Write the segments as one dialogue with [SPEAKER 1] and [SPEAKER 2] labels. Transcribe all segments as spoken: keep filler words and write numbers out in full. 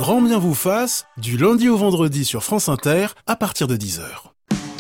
[SPEAKER 1] Grand bien vous fasse, du lundi au vendredi sur France Inter, à partir de dix heures.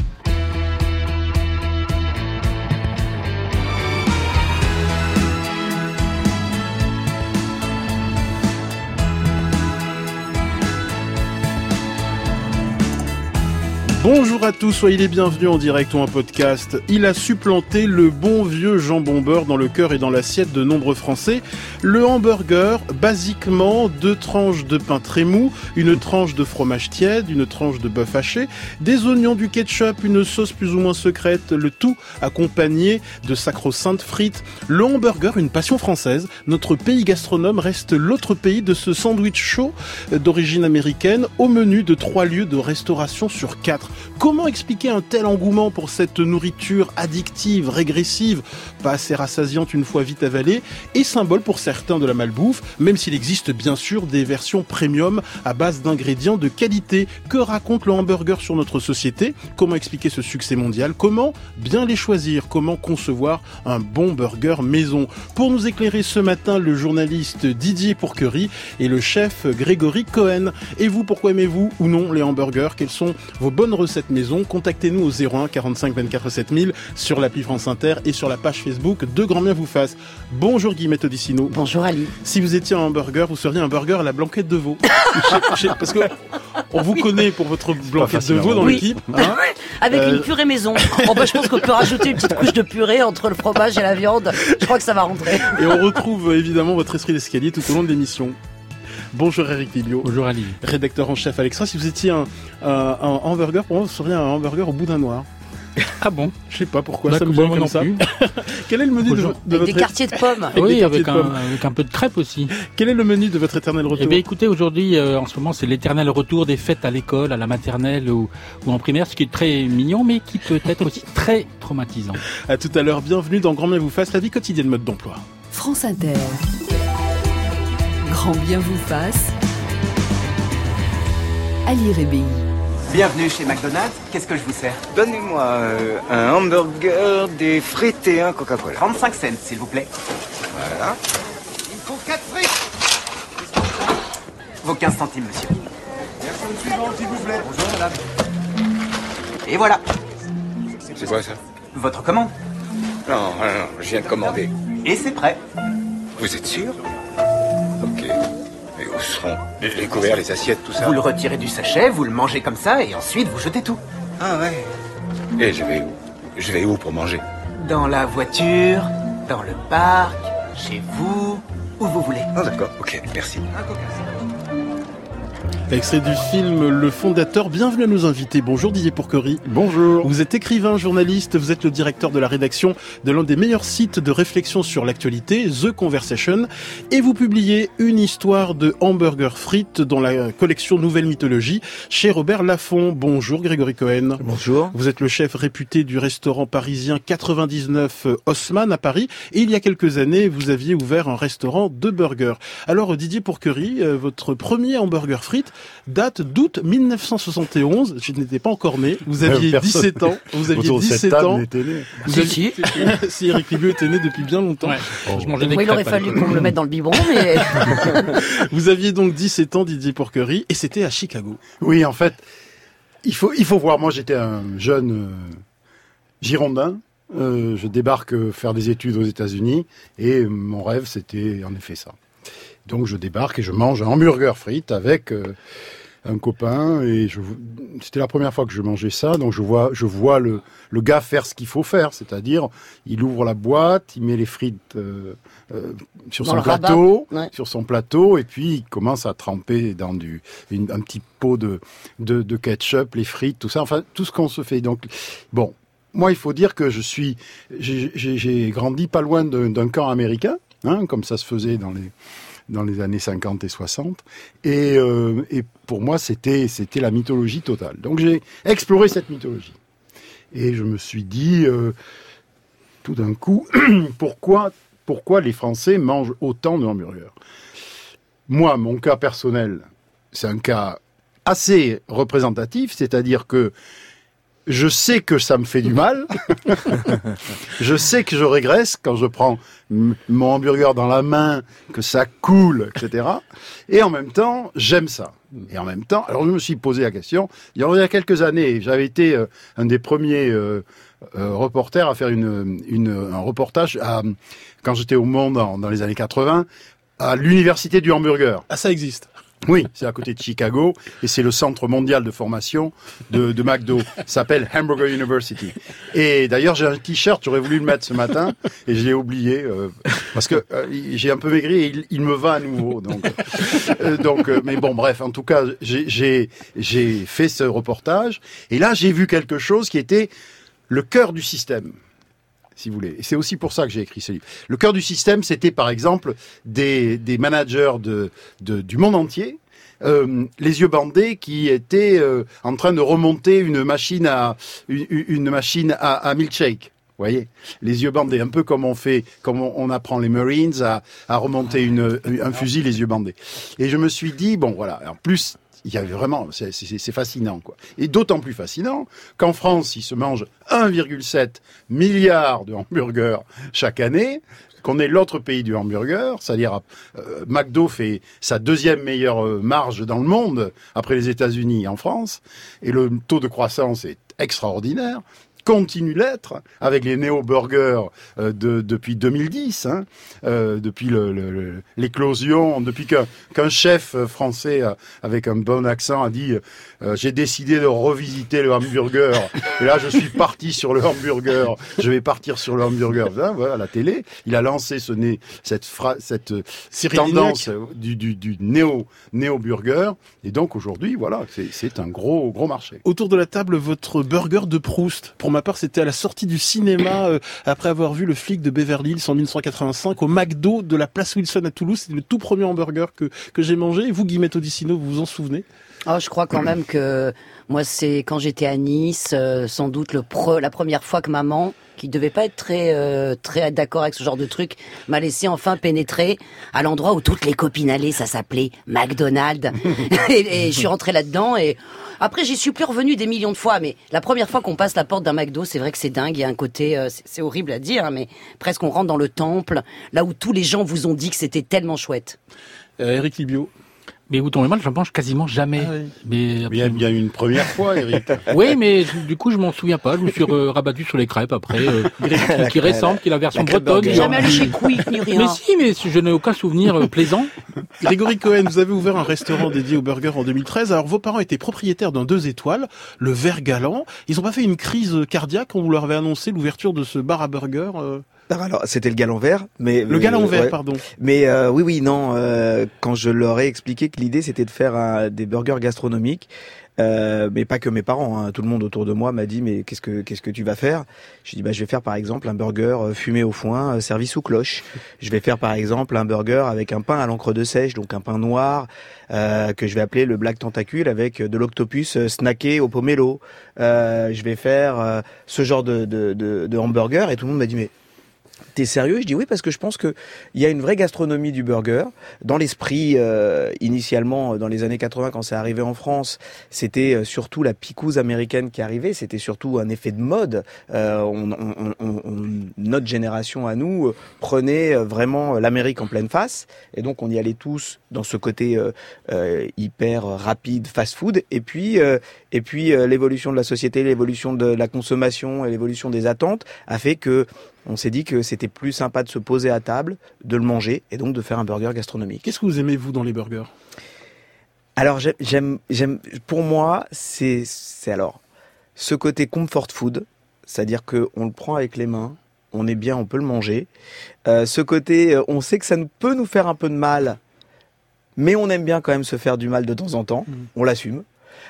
[SPEAKER 1] Bonjour à tous, soyez les bienvenus en direct ou en podcast. Il a supplanté le bon vieux jambon beurre dans le cœur et dans l'assiette de nombreux Français. Le hamburger, basiquement, deux tranches de pain très mou, une tranche de fromage tiède, une tranche de bœuf haché, des oignons, du ketchup, une sauce plus ou moins secrète, le tout accompagné de sacro-saintes frites. Le hamburger, une passion française. Notre pays gastronome reste l'autre pays de ce sandwich chaud d'origine américaine au menu de trois lieux de restauration sur quatre. Comment expliquer un tel engouement pour cette nourriture addictive, régressive, pas assez rassasiante une fois vite avalée, et symbole pour certains de la malbouffe, même s'il existe bien sûr des versions premium à base d'ingrédients de qualité. Que raconte le hamburger sur notre société? Comment expliquer ce succès mondial? Comment bien les choisir? Comment concevoir un bon burger maison? Pour nous éclairer ce matin, le journaliste Didier Pourquerie et le chef Grégory Cohen. Et vous, pourquoi aimez-vous ou non les hamburgers? Quelles sont vos bonnes recettes maison? Contactez-nous au zéro un quarante-cinq vingt-quatre sept mille sur l'appli France Inter et sur la page Facebook de Grand Bien vous fasse. Bonjour Guillemette Odissino.
[SPEAKER 2] Bonjour Ali.
[SPEAKER 1] Si vous étiez un hamburger, vous seriez un burger à la blanquette de veau. je sais, je sais, parce que on vous connaît pour votre blanquette de veau dans
[SPEAKER 2] oui.
[SPEAKER 1] l'équipe. Hein
[SPEAKER 2] Avec euh... une purée maison. Oh bah, je pense qu'on peut rajouter une petite couche de purée entre le fromage et la viande. Je crois que ça va rentrer.
[SPEAKER 1] Et on retrouve évidemment votre esprit d'escalier tout au long de l'émission. Bonjour Eric Lilio.
[SPEAKER 3] Bonjour Ali.
[SPEAKER 1] Rédacteur en chef à l'Extra. Si vous étiez un, un, un hamburger, pour moi, vous seriez un hamburger au boudin noir.
[SPEAKER 3] Ah bon?
[SPEAKER 1] Je sais pas pourquoi.
[SPEAKER 3] Bah,
[SPEAKER 1] ça me
[SPEAKER 3] vient
[SPEAKER 1] comme
[SPEAKER 3] non
[SPEAKER 1] ça.
[SPEAKER 3] Plus.
[SPEAKER 1] Quel est le menu de, de
[SPEAKER 2] avec
[SPEAKER 1] votre...
[SPEAKER 2] des quartiers de pommes.
[SPEAKER 3] Avec oui, avec
[SPEAKER 1] de
[SPEAKER 3] un,
[SPEAKER 1] pommes.
[SPEAKER 3] avec un peu de crêpes aussi.
[SPEAKER 1] Quel est le menu de votre éternel retour?
[SPEAKER 3] Eh bien, écoutez, aujourd'hui, euh, en ce moment, c'est l'éternel retour des fêtes à l'école, à la maternelle ou, ou en primaire, ce qui est très mignon, mais qui peut être aussi très traumatisant.
[SPEAKER 1] À tout à l'heure. Bienvenue dans Grand Bien vous fasse, la vie quotidienne mode d'emploi.
[SPEAKER 4] France Inter. Grand Bien vous fasse. Ali Rébéi.
[SPEAKER 5] Bienvenue chez McDonald's, qu'est-ce que je vous sers?
[SPEAKER 6] Donnez-moi euh, un hamburger, des frites et un Coca-Cola.
[SPEAKER 5] trente-cinq cents, s'il vous plaît.
[SPEAKER 6] Voilà.
[SPEAKER 5] Il faut quatre frites. Vos quinze centimes, monsieur.
[SPEAKER 6] Personne suivante, s'il vous plaît.
[SPEAKER 5] Bonjour, madame. Et voilà.
[SPEAKER 6] C'est quoi ça?
[SPEAKER 5] Votre commande.
[SPEAKER 6] Non, non, non, je viens de commander.
[SPEAKER 5] Et c'est prêt.
[SPEAKER 6] Vous êtes sûr? Ok. Et où seront les couverts, les assiettes, tout ça?
[SPEAKER 5] Vous le retirez du sachet, vous le mangez comme ça, et ensuite vous jetez tout.
[SPEAKER 6] Ah ouais. Et je vais où? Je vais où pour manger?
[SPEAKER 5] Dans la voiture, dans le parc, chez vous, où vous voulez.
[SPEAKER 6] Ah d'accord, ok, merci.
[SPEAKER 5] Un coca.
[SPEAKER 1] Extrait du film Le Fondateur. Bienvenue à nos invités. Bonjour Didier Pourquerie.
[SPEAKER 3] Bonjour.
[SPEAKER 1] Vous êtes écrivain, journaliste, vous êtes le directeur de la rédaction de l'un des meilleurs sites de réflexion sur l'actualité, The Conversation, et vous publiez une histoire de hamburger frites dans la collection Nouvelle Mythologie chez Robert Laffont. Bonjour Grégory Cohen.
[SPEAKER 7] Bonjour.
[SPEAKER 1] Vous êtes le chef réputé du restaurant parisien quatre-vingt-dix-neuf Haussmann à Paris, et il y a quelques années, vous aviez ouvert un restaurant de burgers. Alors Didier Pourquerie, votre premier hamburger frites date d'août mille neuf cent soixante et onze. Je n'étais pas encore né. Vous aviez
[SPEAKER 7] Personne.
[SPEAKER 1] dix-sept ans. Vous aviez
[SPEAKER 7] Autour de
[SPEAKER 1] dix-sept
[SPEAKER 7] cette table,
[SPEAKER 1] ans.
[SPEAKER 7] était né.
[SPEAKER 1] Vous
[SPEAKER 2] Si,
[SPEAKER 1] aviez...
[SPEAKER 2] si.
[SPEAKER 1] si Eric Lilio était né depuis bien longtemps.
[SPEAKER 3] Ouais. Oh. Je mangeais des
[SPEAKER 2] Oui, il aurait
[SPEAKER 3] crêpes,
[SPEAKER 2] fallu qu'on me le mette dans le biberon, mais...
[SPEAKER 1] Vous aviez donc dix-sept ans, Didier Pourquerie, et c'était à Chicago.
[SPEAKER 7] Oui, en fait, il faut, il faut voir. Moi, j'étais un jeune euh, Girondin. Euh, je débarque euh, faire des études aux États-Unis, et euh, mon rêve, c'était en effet ça. Donc, je débarque et je mange un hamburger frites avec euh, un copain, et je, c'était la première fois que je mangeais ça. Donc, je vois, je vois le, le gars faire ce qu'il faut faire, c'est-à-dire, il ouvre la boîte, il met les frites euh, euh, sur
[SPEAKER 2] Dans
[SPEAKER 7] son
[SPEAKER 2] le
[SPEAKER 7] plateau,
[SPEAKER 2] rabat. Ouais.
[SPEAKER 7] sur son plateau, et puis il commence à tremper dans du une, un petit pot de, de de ketchup, les frites, tout ça, enfin tout ce qu'on se fait. Donc, bon. Moi, il faut dire que je suis, j'ai, j'ai, j'ai grandi pas loin de, d'un camp américain, hein, comme ça se faisait dans les dans les années cinquante et soixante, et, euh, et pour moi, c'était c'était la mythologie totale. Donc, j'ai exploré cette mythologie, et je me suis dit, euh, tout d'un coup, pourquoi pourquoi les Français mangent autant de hamburgers? Moi, mon cas personnel, c'est un cas assez représentatif, c'est-à-dire que je sais que ça me fait du mal. Je sais que je régresse quand je prends m- mon hamburger dans la main, que ça coule, et cetera. Et en même temps, j'aime ça. Et en même temps, alors je me suis posé la question, il y a quelques années, j'avais été euh, un des premiers euh, euh, reporters à faire une, une, un reportage à, quand j'étais au Monde dans, dans les années quatre-vingts, à l'université du hamburger.
[SPEAKER 1] Ah, ça existe.
[SPEAKER 7] Oui, c'est à côté de Chicago et c'est le centre mondial de formation de, de McDo. Ça s'appelle Hamburger University. Et d'ailleurs, j'ai un t-shirt, j'aurais voulu le mettre ce matin et je l'ai oublié euh, parce que euh, j'ai un peu maigri et il, il me va à nouveau. Donc, euh, donc, euh, mais bon, bref, en tout cas, j'ai, j'ai, j'ai fait ce reportage et là, j'ai vu quelque chose qui était le cœur du système. Si vous voulez. Et c'est aussi pour ça que j'ai écrit ce livre. Le cœur du système, c'était par exemple des, des managers de, de, du monde entier, euh, les yeux bandés, qui étaient euh, en train de remonter une machine à une, une machine à, à milkshake. Vous voyez, les yeux bandés, un peu comme on fait, comme on, on apprend les Marines à, à remonter une, un fusil les yeux bandés. Et je me suis dit, bon voilà, en plus, il y avait vraiment, c'est, c'est, c'est fascinant, quoi. Et d'autant plus fascinant qu'en France, il se mange un virgule sept milliard de hamburgers chaque année, qu'on est l'autre pays du hamburger, c'est-à-dire euh, McDo fait sa deuxième meilleure marge dans le monde, après les États-Unis en France, et le taux de croissance est extraordinaire. Continue l'être avec les néo-burgers euh, de, depuis deux mille dix, hein, euh, depuis le, le, le, l'éclosion, depuis qu'un, qu'un chef français euh, avec un bon accent a dit euh, j'ai décidé de revisiter le hamburger. Et là, je suis parti sur le hamburger. Je vais partir sur le hamburger. Là, voilà, à la télé, il a lancé ce né, cette, fra, cette tendance du, du, du néo, néo-burger. Et donc aujourd'hui, voilà, c'est, c'est un gros, gros marché.
[SPEAKER 1] Autour de la table, votre burger de Proust. Pour ma part, c'était à la sortie du cinéma, euh, après avoir vu Le Flic de Beverly Hills en dix-neuf cent quatre-vingt-cinq, au McDo de la place Wilson à Toulouse. C'était le tout premier hamburger que, que j'ai mangé. Et vous, Guillemette Odissino, vous vous en souvenez?
[SPEAKER 2] Oh, je crois quand même que moi, c'est quand j'étais à Nice, euh, sans doute le pre, la première fois que maman, qui devait pas être très euh, très d'accord avec ce genre de truc, m'a laissé enfin pénétrer à l'endroit où toutes les copines allaient. Ça s'appelait McDonald's. et, et je suis rentrée là-dedans et après j'y suis plus revenue des millions de fois. Mais la première fois qu'on passe la porte d'un McDo, c'est vrai que c'est dingue. Il y a un côté, euh, c'est, c'est horrible à dire, hein, mais presque on rentre dans le temple, là où tous les gens vous ont dit que c'était tellement chouette.
[SPEAKER 1] Euh, Eric Libio.
[SPEAKER 3] Mais vous tombez mal, je mange quasiment jamais.
[SPEAKER 1] Ah oui.
[SPEAKER 3] Mais
[SPEAKER 7] Bien, bien une première fois, Eric.
[SPEAKER 3] oui, mais du coup, je m'en souviens pas. Je me suis euh, rabattu sur les crêpes après, euh, qui, qui ressemble, qui est la version
[SPEAKER 8] La crêpe
[SPEAKER 3] bretonne.
[SPEAKER 8] burger.
[SPEAKER 2] Jamais allé chez Quick ni rien.
[SPEAKER 3] Mais si, mais je n'ai aucun souvenir euh, plaisant.
[SPEAKER 1] Grégory Cohen, vous avez ouvert un restaurant dédié aux burgers en deux mille treize. Alors, vos parents étaient propriétaires d'un deux étoiles, le Vert Galant. Ils ont pas fait une crise cardiaque quand vous leur avez annoncé l'ouverture de ce bar à burgers euh...
[SPEAKER 8] Alors, c'était le Galant Vert, mais
[SPEAKER 1] Le Galant
[SPEAKER 8] euh,
[SPEAKER 1] Vert,
[SPEAKER 8] ouais.
[SPEAKER 1] pardon.
[SPEAKER 8] Mais euh, oui, oui, non. Euh, quand je leur ai expliqué que l'idée c'était de faire un, des burgers gastronomiques, euh, mais pas que mes parents, hein, tout le monde autour de moi m'a dit mais qu'est-ce que qu'est-ce que tu vas faire? Je dis bah je vais faire par exemple un burger fumé au foin, servi sous cloche. Je vais faire par exemple un burger avec un pain à l'encre de sèche, donc un pain noir euh, que je vais appeler le Black Tentacule avec de l'octopus snacké au pomelo. Euh, je vais faire euh, ce genre de, de, de, de hamburger et tout le monde m'a dit mais t'es sérieux? Je dis oui parce que je pense que il y a une vraie gastronomie du burger dans l'esprit. Euh, initialement dans les années quatre-vingts quand c'est arrivé en France, c'était surtout la picouse américaine qui arrivait, c'était surtout un effet de mode. Euh, on, on, on, on, notre génération à nous prenait vraiment l'Amérique en pleine face et donc on y allait tous dans ce côté euh, euh, hyper rapide fast-food et puis euh, et puis euh, l'évolution de la société, l'évolution de la consommation et l'évolution des attentes a fait que on s'est dit que c'était plus sympa de se poser à table, de le manger et donc de faire un burger gastronomique.
[SPEAKER 1] Qu'est-ce que vous aimez, vous, dans les burgers?
[SPEAKER 8] Alors, j'aime, j'aime, j'aime, pour moi, c'est, c'est alors, ce côté comfort food, c'est-à-dire que on le prend avec les mains, on est bien, on peut le manger. Euh, ce côté, on sait que ça peut nous faire un peu de mal, mais on aime bien quand même se faire du mal de temps en temps, mmh. on l'assume.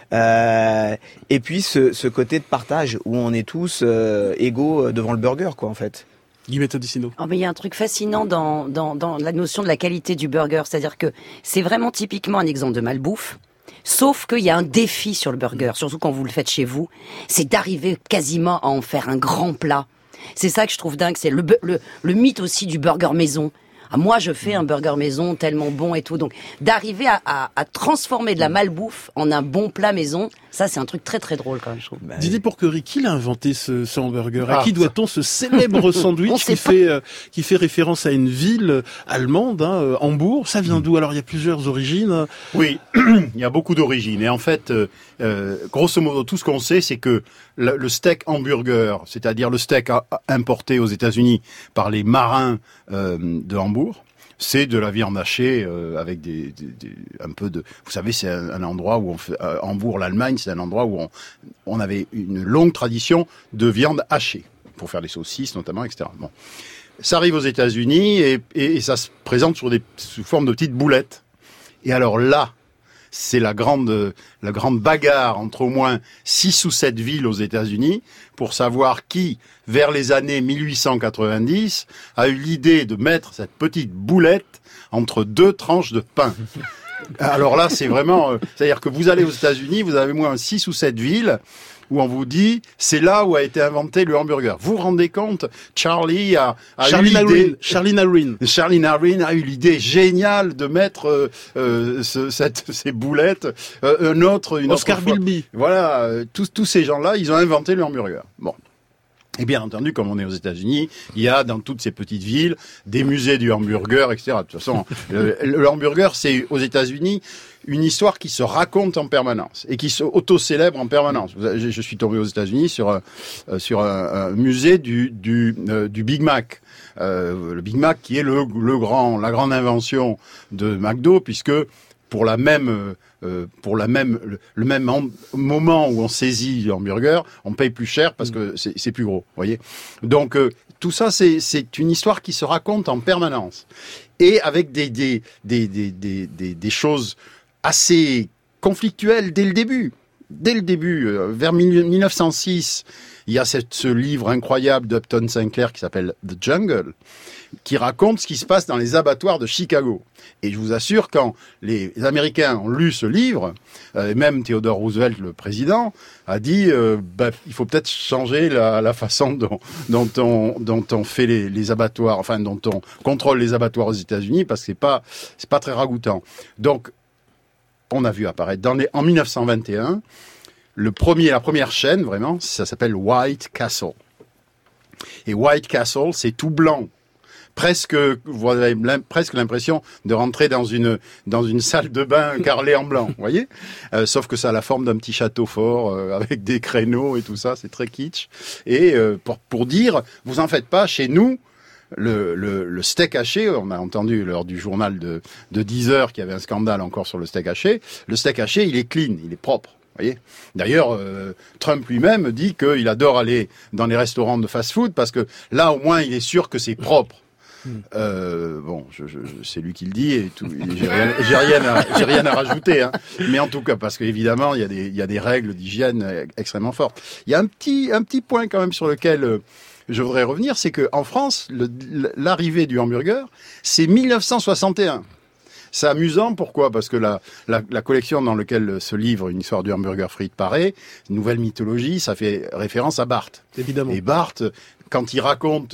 [SPEAKER 8] Euh, et puis ce, ce côté de partage où on est tous euh, égaux devant le burger, quoi, en fait.
[SPEAKER 1] Guillemette Odissino.
[SPEAKER 2] Oh, mais il y a un truc fascinant dans, dans, dans la notion de la qualité du burger, c'est-à-dire que c'est vraiment typiquement un exemple de malbouffe. Sauf qu'il y a un défi sur le burger, surtout quand vous le faites chez vous, c'est d'arriver quasiment à en faire un grand plat. C'est ça que je trouve dingue, c'est le, le, le mythe aussi du burger maison. ah, moi je fais un burger maison tellement bon et tout. Donc d'arriver à, à, à transformer de la malbouffe en un bon plat maison, ça c'est un truc très très drôle quand même, je trouve.
[SPEAKER 1] Bah, Didier Pourquerie, qui l'a inventé ce, ce hamburger?
[SPEAKER 7] Ah,
[SPEAKER 1] à qui doit-on ce célèbre sandwich qui fait euh, qui fait référence à une ville allemande, hein, euh, Hambourg? Ça vient d'où? Alors il y a plusieurs origines.
[SPEAKER 7] Oui, il y a beaucoup d'origines. Et en fait, euh, euh, grosso modo, tout ce qu'on sait, c'est que le, le steak hamburger, c'est-à-dire le steak a, a, importé aux États-Unis par les marins euh, de Hambourg, c'est de la viande hachée euh, avec des, des, des un peu de. Vous savez, c'est un, un endroit où on fait euh, Hambourg, l'Allemagne, c'est un endroit où on, on avait une longue tradition de viande hachée pour faire les saucisses, notamment, et cetera. Bon, ça arrive aux États-Unis et, et, et ça se présente sur des sous forme de petites boulettes. Et alors là, c'est la grande, la grande bagarre entre au moins six ou sept villes aux États-Unis pour savoir qui, vers les années mille huit cent quatre-vingt-dix, a eu l'idée de mettre cette petite boulette entre deux tranches de pain. Alors là, c'est vraiment, euh, c'est-à-dire que vous allez aux États-Unis, vous avez au moins six ou sept villes où on vous dit, c'est là où a été inventé le hamburger. Vous vous rendez compte, Charlie a, a eu l'idée...
[SPEAKER 1] Charlie Narine.
[SPEAKER 7] Charlie Narine a eu l'idée géniale de mettre euh, euh, ce, cette, ces boulettes. Euh, un autre, une
[SPEAKER 1] Oscar
[SPEAKER 7] autre fois.
[SPEAKER 1] Bilby.
[SPEAKER 7] Voilà, euh, tous, tous ces gens-là, ils ont inventé le hamburger. Bon. Et bien entendu, comme on est aux États-Unis, il y a dans toutes ces petites villes des musées du hamburger, et cetera. De toute façon, le, le hamburger, c'est aux États-Unis une histoire qui se raconte en permanence et qui se auto-célèbre en permanence. Je, je suis tombé aux États-Unis sur un, sur un, un musée du, du, euh, du Big Mac. Euh, le Big Mac qui est le, le grand, la grande invention de McDo, puisque pour la même euh, pour la même le, le même en, moment où on saisit le hamburger, on paye plus cher parce que c'est, c'est plus gros, voyez. Donc euh, tout ça c'est c'est une histoire qui se raconte en permanence et avec des des des des des des, des choses assez conflictuelles dès le début. Dès le début, euh, vers mille neuf cent six, il y a cette, ce livre incroyable d'Upton Sinclair qui s'appelle The Jungle, qui raconte ce qui se passe dans les abattoirs de Chicago. Et je vous assure, quand les Américains ont lu ce livre, euh, même Theodore Roosevelt, le président, a dit euh, bah, il faut peut-être changer la, la façon dont, dont, on, dont on fait les, les abattoirs, enfin dont on contrôle les abattoirs aux États-Unis, parce que c'est pas c'est pas très ragoûtant. Donc, on a vu apparaître dans les, en mille neuf cent vingt et un le premier, la première chaîne vraiment, ça s'appelle White Castle. Et White Castle, c'est tout blanc. Presque, vous avez presque l'impression de rentrer dans une dans une salle de bain carrelée en blanc, vous voyez. Euh, sauf que ça a la forme d'un petit château fort euh, avec des créneaux et tout ça, c'est très kitsch. Et euh, pour pour dire, vous en faites pas, chez nous. Le, le, le steak haché, on a entendu lors du journal de, de dix heures qu'il y avait un scandale encore sur le steak haché. Le steak haché, il est clean, il est propre. Voyez. D'ailleurs, euh, Trump lui-même dit qu'il adore aller dans les restaurants de fast-food parce que là, au moins, il est sûr que c'est propre. Euh, bon, je, je, c'est lui qui le dit et tout. J'ai rien, j'ai rien à, j'ai rien à rajouter. Hein. Mais en tout cas, parce qu'évidemment, il y a des, il y a des règles d'hygiène extrêmement fortes. Il y a un petit, un petit point quand même sur lequel euh, je voudrais revenir, c'est que en France, le, l'arrivée du hamburger, c'est mille neuf cent soixante et un. C'est amusant, pourquoi ? Parce que la, la, la collection dans laquelle se livre une histoire du hamburger frites paraît, une nouvelle mythologie, ça fait référence à Barthes.
[SPEAKER 1] Évidemment.
[SPEAKER 7] Et Barthes, quand il raconte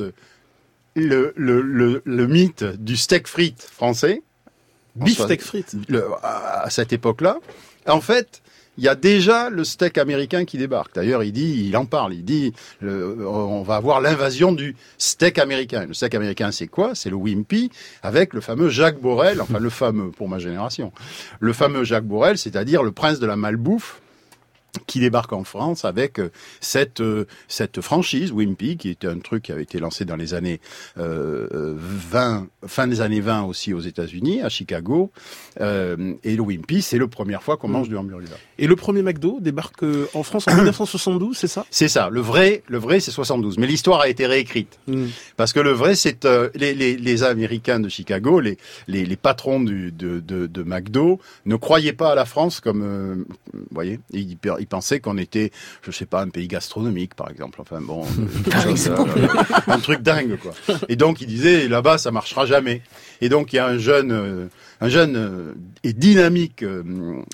[SPEAKER 7] le, le, le, le mythe du steak frites français,
[SPEAKER 1] beef steak frites,
[SPEAKER 7] le, à, à cette époque-là, en fait, il y a déjà le steak américain qui débarque. D'ailleurs, il dit, il en parle, il dit, le, on va avoir l'invasion du steak américain. Le steak américain, c'est quoi ? C'est le Wimpy avec le fameux Jacques Borel, enfin le fameux pour ma génération, le fameux Jacques Borel, c'est-à-dire le prince de la malbouffe, qui débarque en France avec cette cette franchise Wimpy, qui était un truc qui avait été lancé dans les années euh, vingt, fin des années vingt aussi aux États-Unis, à Chicago. Euh, et le Wimpy, c'est la première fois qu'on mange mmh. du hamburger.
[SPEAKER 1] Et le premier McDo débarque en France en dix-neuf cent soixante-douze, c'est ça ?
[SPEAKER 7] C'est ça. Le vrai, le vrai, c'est soixante-douze. Mais l'histoire a été réécrite mmh. parce que le vrai, c'est euh, les, les les Américains de Chicago, les les, les patrons du, de, de de McDo ne croyaient pas à la France comme, euh, vous voyez, ils Ils pensaient qu'on était, je sais pas, un pays gastronomique, par exemple. Enfin bon, chose, euh, un truc dingue, quoi. Et donc ils disaient, là-bas, ça marchera jamais. Et donc il y a un jeune, euh, un jeune euh, et dynamique euh,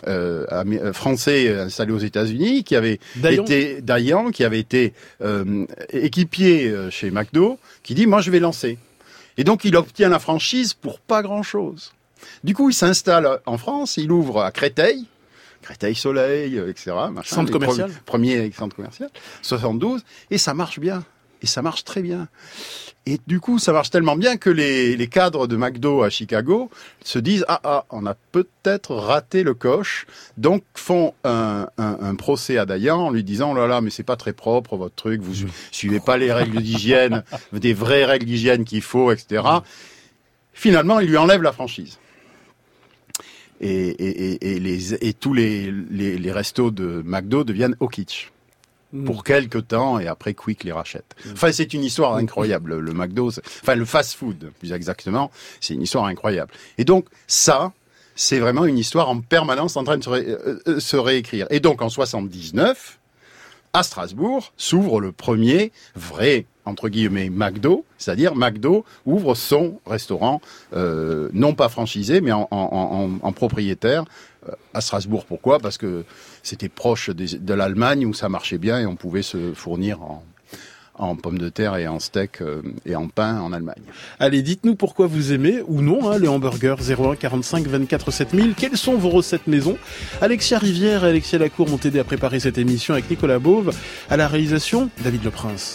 [SPEAKER 7] euh, français installé aux États-Unis qui avait
[SPEAKER 1] Dayan.
[SPEAKER 7] été Dayan, qui avait été euh, équipier chez McDo, qui dit, moi je vais lancer. Et donc, il obtient la franchise pour pas grand-chose. Du coup, il s'installe en France, il ouvre à Créteil, Créteil-Soleil, et cetera. Machin,
[SPEAKER 1] centre commercial.
[SPEAKER 7] Premier, premier centre commercial, soixante-douze, et ça marche bien. Et ça marche très bien. Et du coup, ça marche tellement bien que les, les cadres de McDo à Chicago se disent « Ah, ah, on a peut-être raté le coche », donc font un, un, un procès à Dayan en lui disant « Oh là là, mais c'est pas très propre votre truc, vous suivez pas les règles d'hygiène, des vraies règles d'hygiène qu'il faut, et cetera » Finalement, il lui enlève la franchise. Et, et, et, et, les, et tous les, les, les restos de McDo deviennent O'Kitch. Pour quelques temps, et après Quick les rachète. Enfin, c'est une histoire incroyable. Le, le McDo, c'est... enfin le fast-food, plus exactement, c'est une histoire incroyable. Et donc ça, c'est vraiment une histoire en permanence en train de se, ré... euh, se réécrire. Et donc en soixante-dix-neuf, à Strasbourg, s'ouvre le premier vrai, entre guillemets, McDo, c'est-à-dire McDo ouvre son restaurant, euh, non pas franchisé, mais en, en, en, en propriétaire, euh, à Strasbourg. Pourquoi ? Parce que c'était proche des, de l'Allemagne où ça marchait bien et on pouvait se fournir en, en pommes de terre et en steak euh, et en pain en Allemagne.
[SPEAKER 1] Allez, dites-nous pourquoi vous aimez ou non hein, les hamburgers. Zéro un quarante-cinq vingt-quatre sept mille. Quelles sont vos recettes maison ? Alexia Rivière et Alexia Lacour m'ont aidé à préparer cette émission avec Nicolas Beauve. À la réalisation, David Leprince.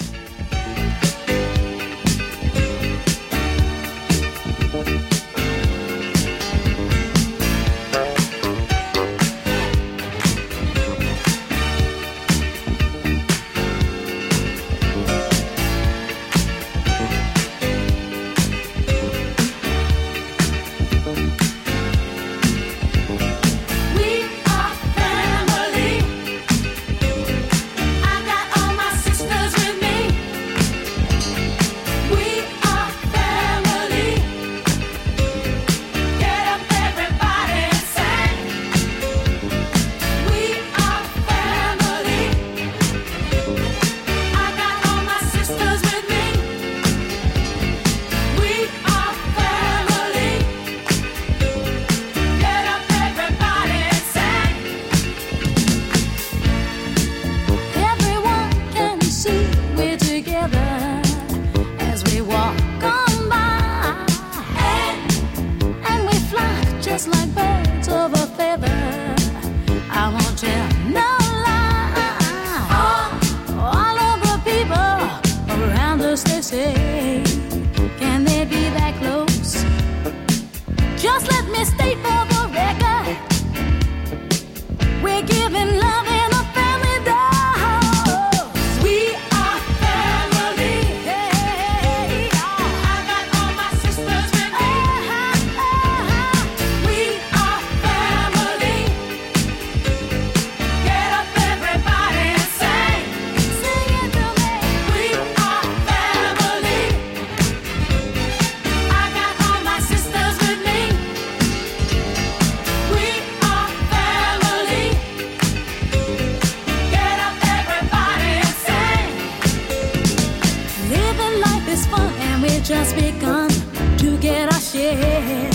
[SPEAKER 9] Just begun to get our share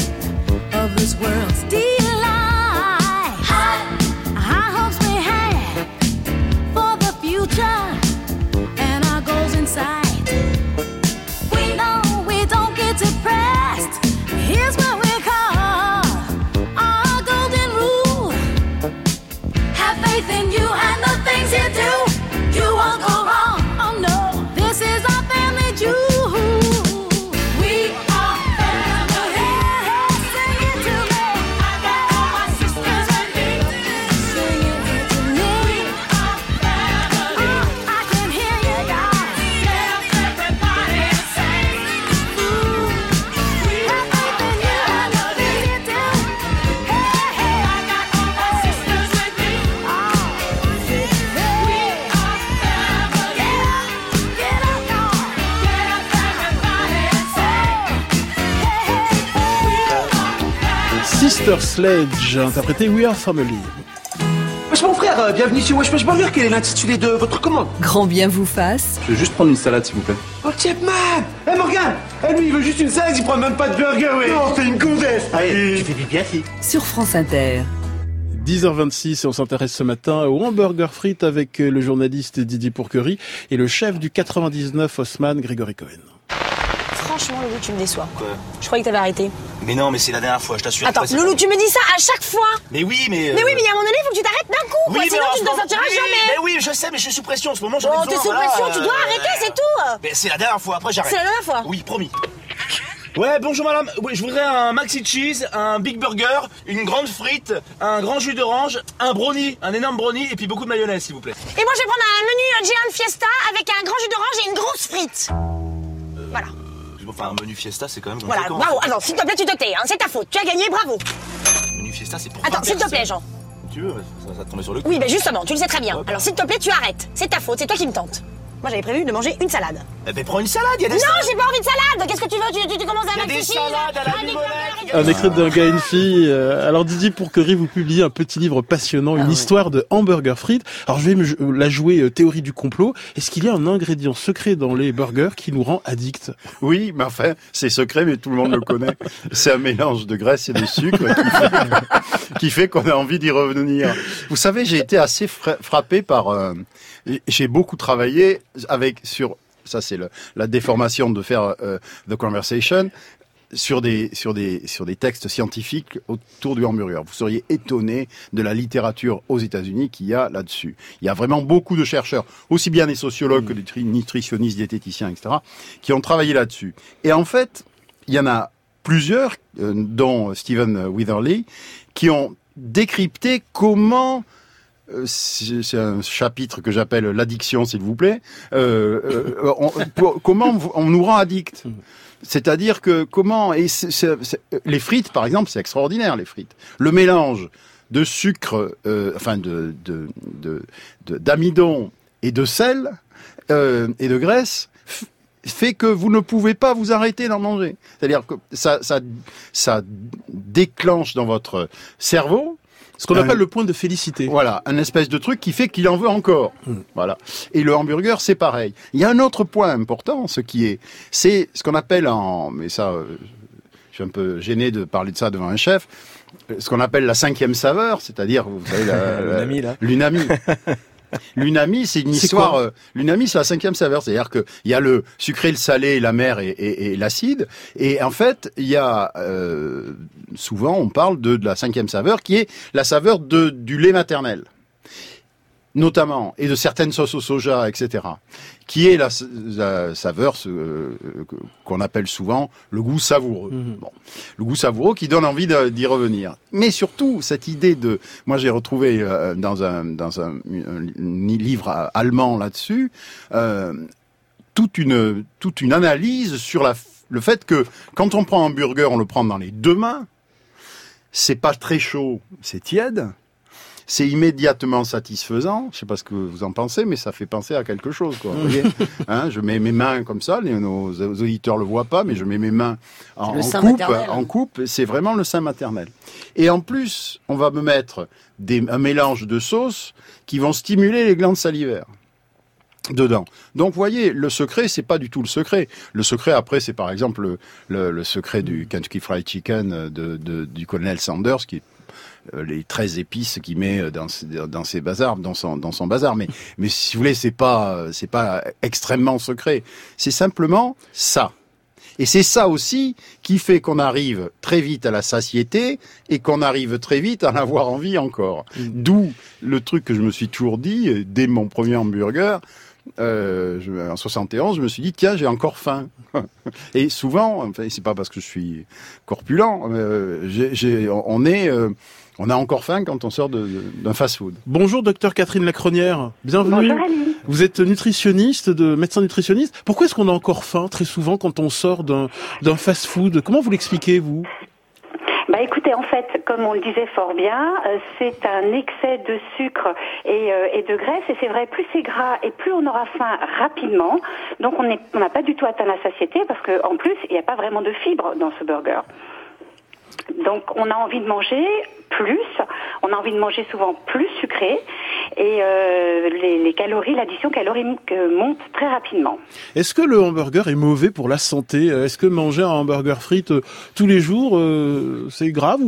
[SPEAKER 9] of this world's delight. High, high hopes we have for the future and our goals in sight. We know we don't get depressed. Here's what we call our golden rule. Have faith in you and the things you do. You won't go wrong. Oh no, this is our family jewel.
[SPEAKER 1] Sister Sledge, interprété We Are Family.
[SPEAKER 10] Wesh mon frère, euh, bienvenue chez Wesh Wesh Burger, quel est l'intitulé de votre commande?
[SPEAKER 4] Grand bien vous fasse.
[SPEAKER 6] Je vais juste prendre une salade s'il vous plaît.
[SPEAKER 10] Oh Chapman! Eh hey, Morgan! Eh lui il veut juste une salade, il prend même pas de burger, ouais! Non, c'est une gourdesse! Allez, tu fais pipi assis.
[SPEAKER 4] Sur France Inter.
[SPEAKER 1] dix heures vingt-six et on s'intéresse ce matin au hamburger frites avec le journaliste Didier Pourquerie et le chef du quatre-vingt-dix-neuf Haussmann, Grégory Cohen.
[SPEAKER 11] franchement, Loulou, tu me déçois.
[SPEAKER 12] Quoi?
[SPEAKER 11] Je croyais que t'avais arrêté.
[SPEAKER 12] Mais non, mais c'est la dernière fois, je t'assure.
[SPEAKER 11] Attends,
[SPEAKER 12] après, c'est
[SPEAKER 11] Loulou,
[SPEAKER 12] pas-
[SPEAKER 11] tu me dis ça à chaque fois.
[SPEAKER 12] Mais oui, mais... euh,
[SPEAKER 11] Mais oui, mais il y a un moment donné, il faut que tu t'arrêtes d'un coup, quoi.
[SPEAKER 12] Oui,
[SPEAKER 11] Sinon,
[SPEAKER 12] mais en
[SPEAKER 11] tu
[SPEAKER 12] ce
[SPEAKER 11] ne t'en
[SPEAKER 12] moment-
[SPEAKER 11] sortiras
[SPEAKER 12] oui,
[SPEAKER 11] jamais.
[SPEAKER 12] Mais oui, je sais, mais je suis sous pression en ce moment, j'en ai
[SPEAKER 11] Bon,
[SPEAKER 12] besoin,
[SPEAKER 11] t'es sous
[SPEAKER 12] voilà,
[SPEAKER 11] pression,
[SPEAKER 12] euh,
[SPEAKER 11] tu dois arrêter, c'est tout.
[SPEAKER 12] Mais c'est la dernière fois, après j'arrête.
[SPEAKER 11] C'est la dernière fois.
[SPEAKER 12] Oui, promis. Ouais, bonjour madame. Oui, je voudrais un maxi cheese, un big burger, une grande frite, un grand jus d'orange, un brownie, un énorme brownie et puis beaucoup de mayonnaise, s'il vous plaît.
[SPEAKER 11] Et moi, je vais prendre un menu Giant Fiesta avec un grand jus d'orange et une grosse frite. Voilà.
[SPEAKER 12] Enfin, un menu fiesta, c'est quand même
[SPEAKER 11] Voilà,
[SPEAKER 12] conséquent.
[SPEAKER 11] bravo. Alors, s'il te plaît, tu te tais, hein. C'est ta faute. Tu as gagné, bravo.
[SPEAKER 12] Menu fiesta, c'est pour
[SPEAKER 11] Attends,
[SPEAKER 12] vingt
[SPEAKER 11] s'il te plaît,
[SPEAKER 12] personnes.
[SPEAKER 11] Jean.
[SPEAKER 12] Tu veux, ça, ça te tomber sur le cou.
[SPEAKER 11] Oui, ben justement, tu le sais très bien. Alors, s'il te plaît, tu arrêtes. C'est ta faute, c'est toi qui me tentes. Moi, j'avais prévu de manger une salade.
[SPEAKER 12] Eh ben, prends une salade, il y a des
[SPEAKER 11] Non,
[SPEAKER 12] salades.
[SPEAKER 11] j'ai pas envie de salade. Qu'est-ce que tu veux? Tu, tu, tu commences à
[SPEAKER 12] Il y a
[SPEAKER 11] mettre
[SPEAKER 12] des
[SPEAKER 11] fichi,
[SPEAKER 12] salades
[SPEAKER 11] là.
[SPEAKER 12] à la
[SPEAKER 11] Un Big Burger.
[SPEAKER 1] Un écrit d'un gars et une fille. Euh, Alors Didier Pourquerie, vous publiez un petit livre passionnant, une
[SPEAKER 2] Ah ouais.
[SPEAKER 1] histoire de hamburger frites. Alors je vais me, jou- la jouer euh, théorie du complot. Est-ce qu'il y a un ingrédient secret dans les burgers qui nous rend addicts?
[SPEAKER 7] Oui, mais enfin, c'est secret, mais tout le monde le connaît. C'est un mélange de graisse et de sucre qui fait, qui fait qu'on a envie d'y revenir. Vous savez, j'ai été assez fra- frappé par... euh, j'ai beaucoup travaillé avec sur... Ça, c'est le, la déformation de faire euh, The Conversation sur des sur des sur des textes scientifiques autour du hamburger. Vous seriez étonné de la littérature aux États-Unis qu'il y a là-dessus. Il y a vraiment beaucoup de chercheurs, aussi bien des sociologues que des tri- nutritionnistes, diététiciens, et cetera, qui ont travaillé là-dessus. Et en fait, il y en a plusieurs, euh, dont Stephen Witherly, qui ont décrypté comment euh, c'est c'est un chapitre que j'appelle l'addiction, s'il vous plaît. Euh, euh, on, pour- comment on nous rend addicts? C'est-à-dire que comment et c'est- c'est- c'est- les frites, par exemple, c'est extraordinaire les frites. Le mélange de sucre, euh, enfin de de de de- d'amidon et de sel euh, et de graisse f- fait que vous ne pouvez pas vous arrêter d'en manger. C'est-à-dire que ça ça ça déclenche dans votre cerveau
[SPEAKER 1] Ce qu'on
[SPEAKER 7] un-
[SPEAKER 1] appelle le point de félicité.
[SPEAKER 7] Voilà, un espèce de truc qui fait qu'il en veut encore.
[SPEAKER 1] Mm.
[SPEAKER 7] Voilà. Et le hamburger, c'est pareil. Il y a un autre point important, ce qui est, c'est ce qu'on appelle en, mais ça, euh, je suis un peu gêné de parler de ça devant un chef, euh, ce qu'on appelle la cinquième saveur, c'est-à-dire, vous savez, la- la-
[SPEAKER 8] L'unami, là.
[SPEAKER 7] l'unami. L'unami, c'est une
[SPEAKER 1] C'est
[SPEAKER 7] histoire.
[SPEAKER 1] quoi
[SPEAKER 7] euh, L'unami, c'est la cinquième saveur, c'est-à-dire que il y a le sucré, le salé, l'amer et, et, et l'acide. Et en fait, il y a euh, souvent, on parle de, de la cinquième saveur, qui est la saveur de du lait maternel, notamment, et de certaines sauces au soja, et cetera, qui est la, la saveur ce, euh, qu'on appelle souvent le goût savoureux.
[SPEAKER 1] Mhm.
[SPEAKER 7] Bon, le goût savoureux qui donne envie de- d'y revenir. Mais surtout, cette idée de... Moi, j'ai retrouvé euh, dans, un, dans un, un livre allemand là-dessus euh, toute, une, toute une analyse sur la, le fait que quand on prend un burger, on le prend dans les deux mains, c'est pas très chaud, c'est tiède. C'est immédiatement satisfaisant. Je sais pas ce que vous en pensez, mais ça fait penser à quelque chose, quoi. Vous voyez, hein, je mets mes mains comme ça. Les, nos, nos auditeurs le voient pas, mais je mets mes mains en,
[SPEAKER 2] Le
[SPEAKER 7] en
[SPEAKER 2] sein
[SPEAKER 7] coupe.
[SPEAKER 2] maternel.
[SPEAKER 7] En coupe, c'est vraiment le sein maternel. Et en plus, on va me mettre des, un mélange de sauces qui vont stimuler les glandes salivaires dedans. Donc, vous voyez, le secret, c'est pas du tout le secret. Le secret, après, c'est par exemple le, le, le secret du Kentucky Fried Chicken de, de, du colonel Sanders, qui est euh, les treize épices qu'il met dans ses, dans ses bazars, dans son, dans son bazar. Mais, mais si vous voulez, c'est pas, c'est pas extrêmement secret. C'est simplement ça. Et c'est ça aussi qui fait qu'on arrive très vite à la satiété et qu'on arrive très vite à en avoir envie encore. D'où le truc que je me suis toujours dit, euh, dès mon premier hamburger, euh, je, en soixante et onze, je me suis dit, tiens, j'ai encore faim. Et souvent, enfin, c'est pas parce que je suis corpulent, euh, j'ai, j'ai, on est... Euh, on a encore faim quand on sort de, de, d'un fast-food.
[SPEAKER 1] Bonjour, docteur Catherine Lacronière. Bienvenue.
[SPEAKER 13] Bonjour, Ali.
[SPEAKER 1] Vous êtes nutritionniste, de médecin nutritionniste. Pourquoi est-ce qu'on a encore faim très souvent quand on sort d'un, d'un fast-food? Comment vous l'expliquez, vous?
[SPEAKER 13] Bah écoutez, en fait, comme on le disait fort bien, euh, c'est un excès de sucre et, euh, et de graisse, et c'est vrai, plus c'est gras et plus on aura faim rapidement. Donc on n'est- on n'a pas du tout atteint la satiété parce que en plus il n'y a pas vraiment de fibres dans ce burger. Donc on a envie de manger plus, on a envie de manger souvent plus sucré et euh, les, les calories, l'addition calorique euh, monte très rapidement.
[SPEAKER 1] Est-ce que le hamburger est mauvais pour la santé? Est-ce que manger un hamburger frites euh, tous les jours, euh, c'est grave ou pas?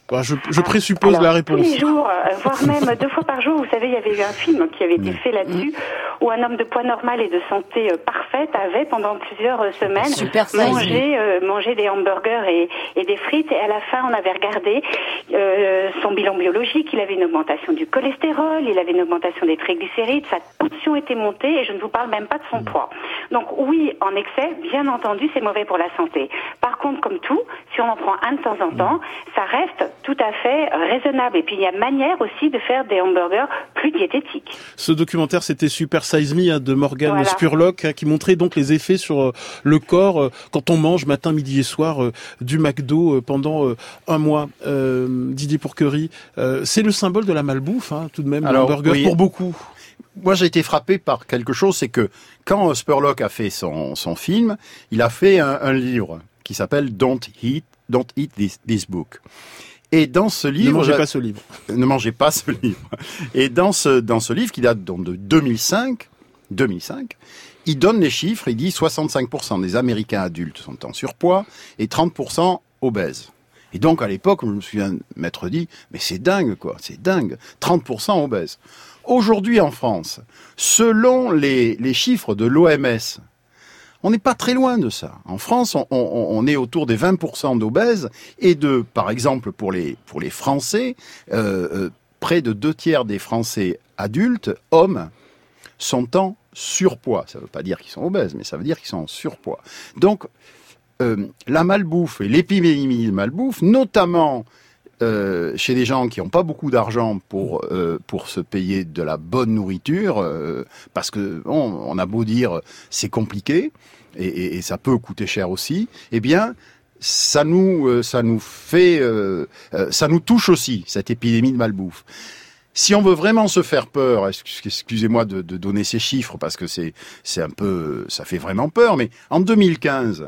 [SPEAKER 1] Bah, je, je présuppose
[SPEAKER 13] Alors,
[SPEAKER 1] la réponse.
[SPEAKER 13] Tous les jours, euh, voire même deux fois par jour, vous savez, il y avait eu un film qui avait été fait là-dessus, où un homme de poids normal et de santé euh, parfaite avait, pendant plusieurs euh, semaines,
[SPEAKER 2] Super
[SPEAKER 13] mangé, euh, mangé des hamburgers et, et des frites. Et à la fin, on avait regardé euh, son bilan biologique. Il avait une augmentation du cholestérol, il avait une augmentation des triglycérides, sa tension était montée, et je ne vous parle même pas de son poids. Donc oui, en excès, bien entendu, c'est mauvais pour la santé. Par contre, comme tout, si on en prend un de temps en temps, ça reste tout à fait raisonnable. Et puis il y a manière aussi de faire des hamburgers plus diététiques.
[SPEAKER 1] Ce documentaire, c'était Super Size Me hein, de Morgan
[SPEAKER 13] Voilà.
[SPEAKER 1] Spurlock, hein, qui montrait donc les effets sur euh, le corps euh, quand on mange matin, midi et soir euh, du McDo euh, pendant euh, un mois. Euh, Didier Pourquerie, euh, c'est le symbole de la malbouffe, hein, tout de même,
[SPEAKER 7] Alors,
[SPEAKER 1] le hamburger
[SPEAKER 7] oui.
[SPEAKER 1] pour beaucoup.
[SPEAKER 7] Moi, j'ai été frappé par quelque chose, c'est que quand Spurlock a fait son, son film, il a fait un, un livre qui s'appelle Don't Eat, Don't Eat This, This Book. Et dans ce livre,
[SPEAKER 1] Ne mangez pas ce livre.
[SPEAKER 7] Ne mangez pas ce livre. Et dans ce dans ce livre qui date donc de deux mille cinq, deux mille cinq, il donne les chiffres. Il dit soixante-cinq pour cent des Américains adultes sont en surpoids et trente pour cent obèses. Et donc à l'époque, je me souviens m'être dit, mais c'est dingue quoi, c'est dingue, trente pour cent obèses. Aujourd'hui en France, selon les les chiffres de l'O M S, on n'est pas très loin de ça. En France, on, on, on est autour des vingt pour cent d'obèses et de, par exemple, pour les pour les Français, euh, euh, près de deux tiers des Français adultes, hommes, sont en surpoids. Ça ne veut pas dire qu'ils sont obèses, mais ça veut dire qu'ils sont en surpoids. Donc, euh, la malbouffe et l'épidémie de malbouffe, notamment Euh, chez des gens qui n'ont pas beaucoup d'argent pour euh, pour se payer de la bonne nourriture, euh, parce que bon, on a beau dire c'est compliqué et, et, et ça peut coûter cher aussi, eh bien ça nous euh, ça nous fait euh, euh, ça nous touche aussi cette épidémie de malbouffe. Si on veut vraiment se faire peur, excusez-moi de, de donner ces chiffres parce que c'est c'est un peu ça fait vraiment peur, mais en deux mille quinze,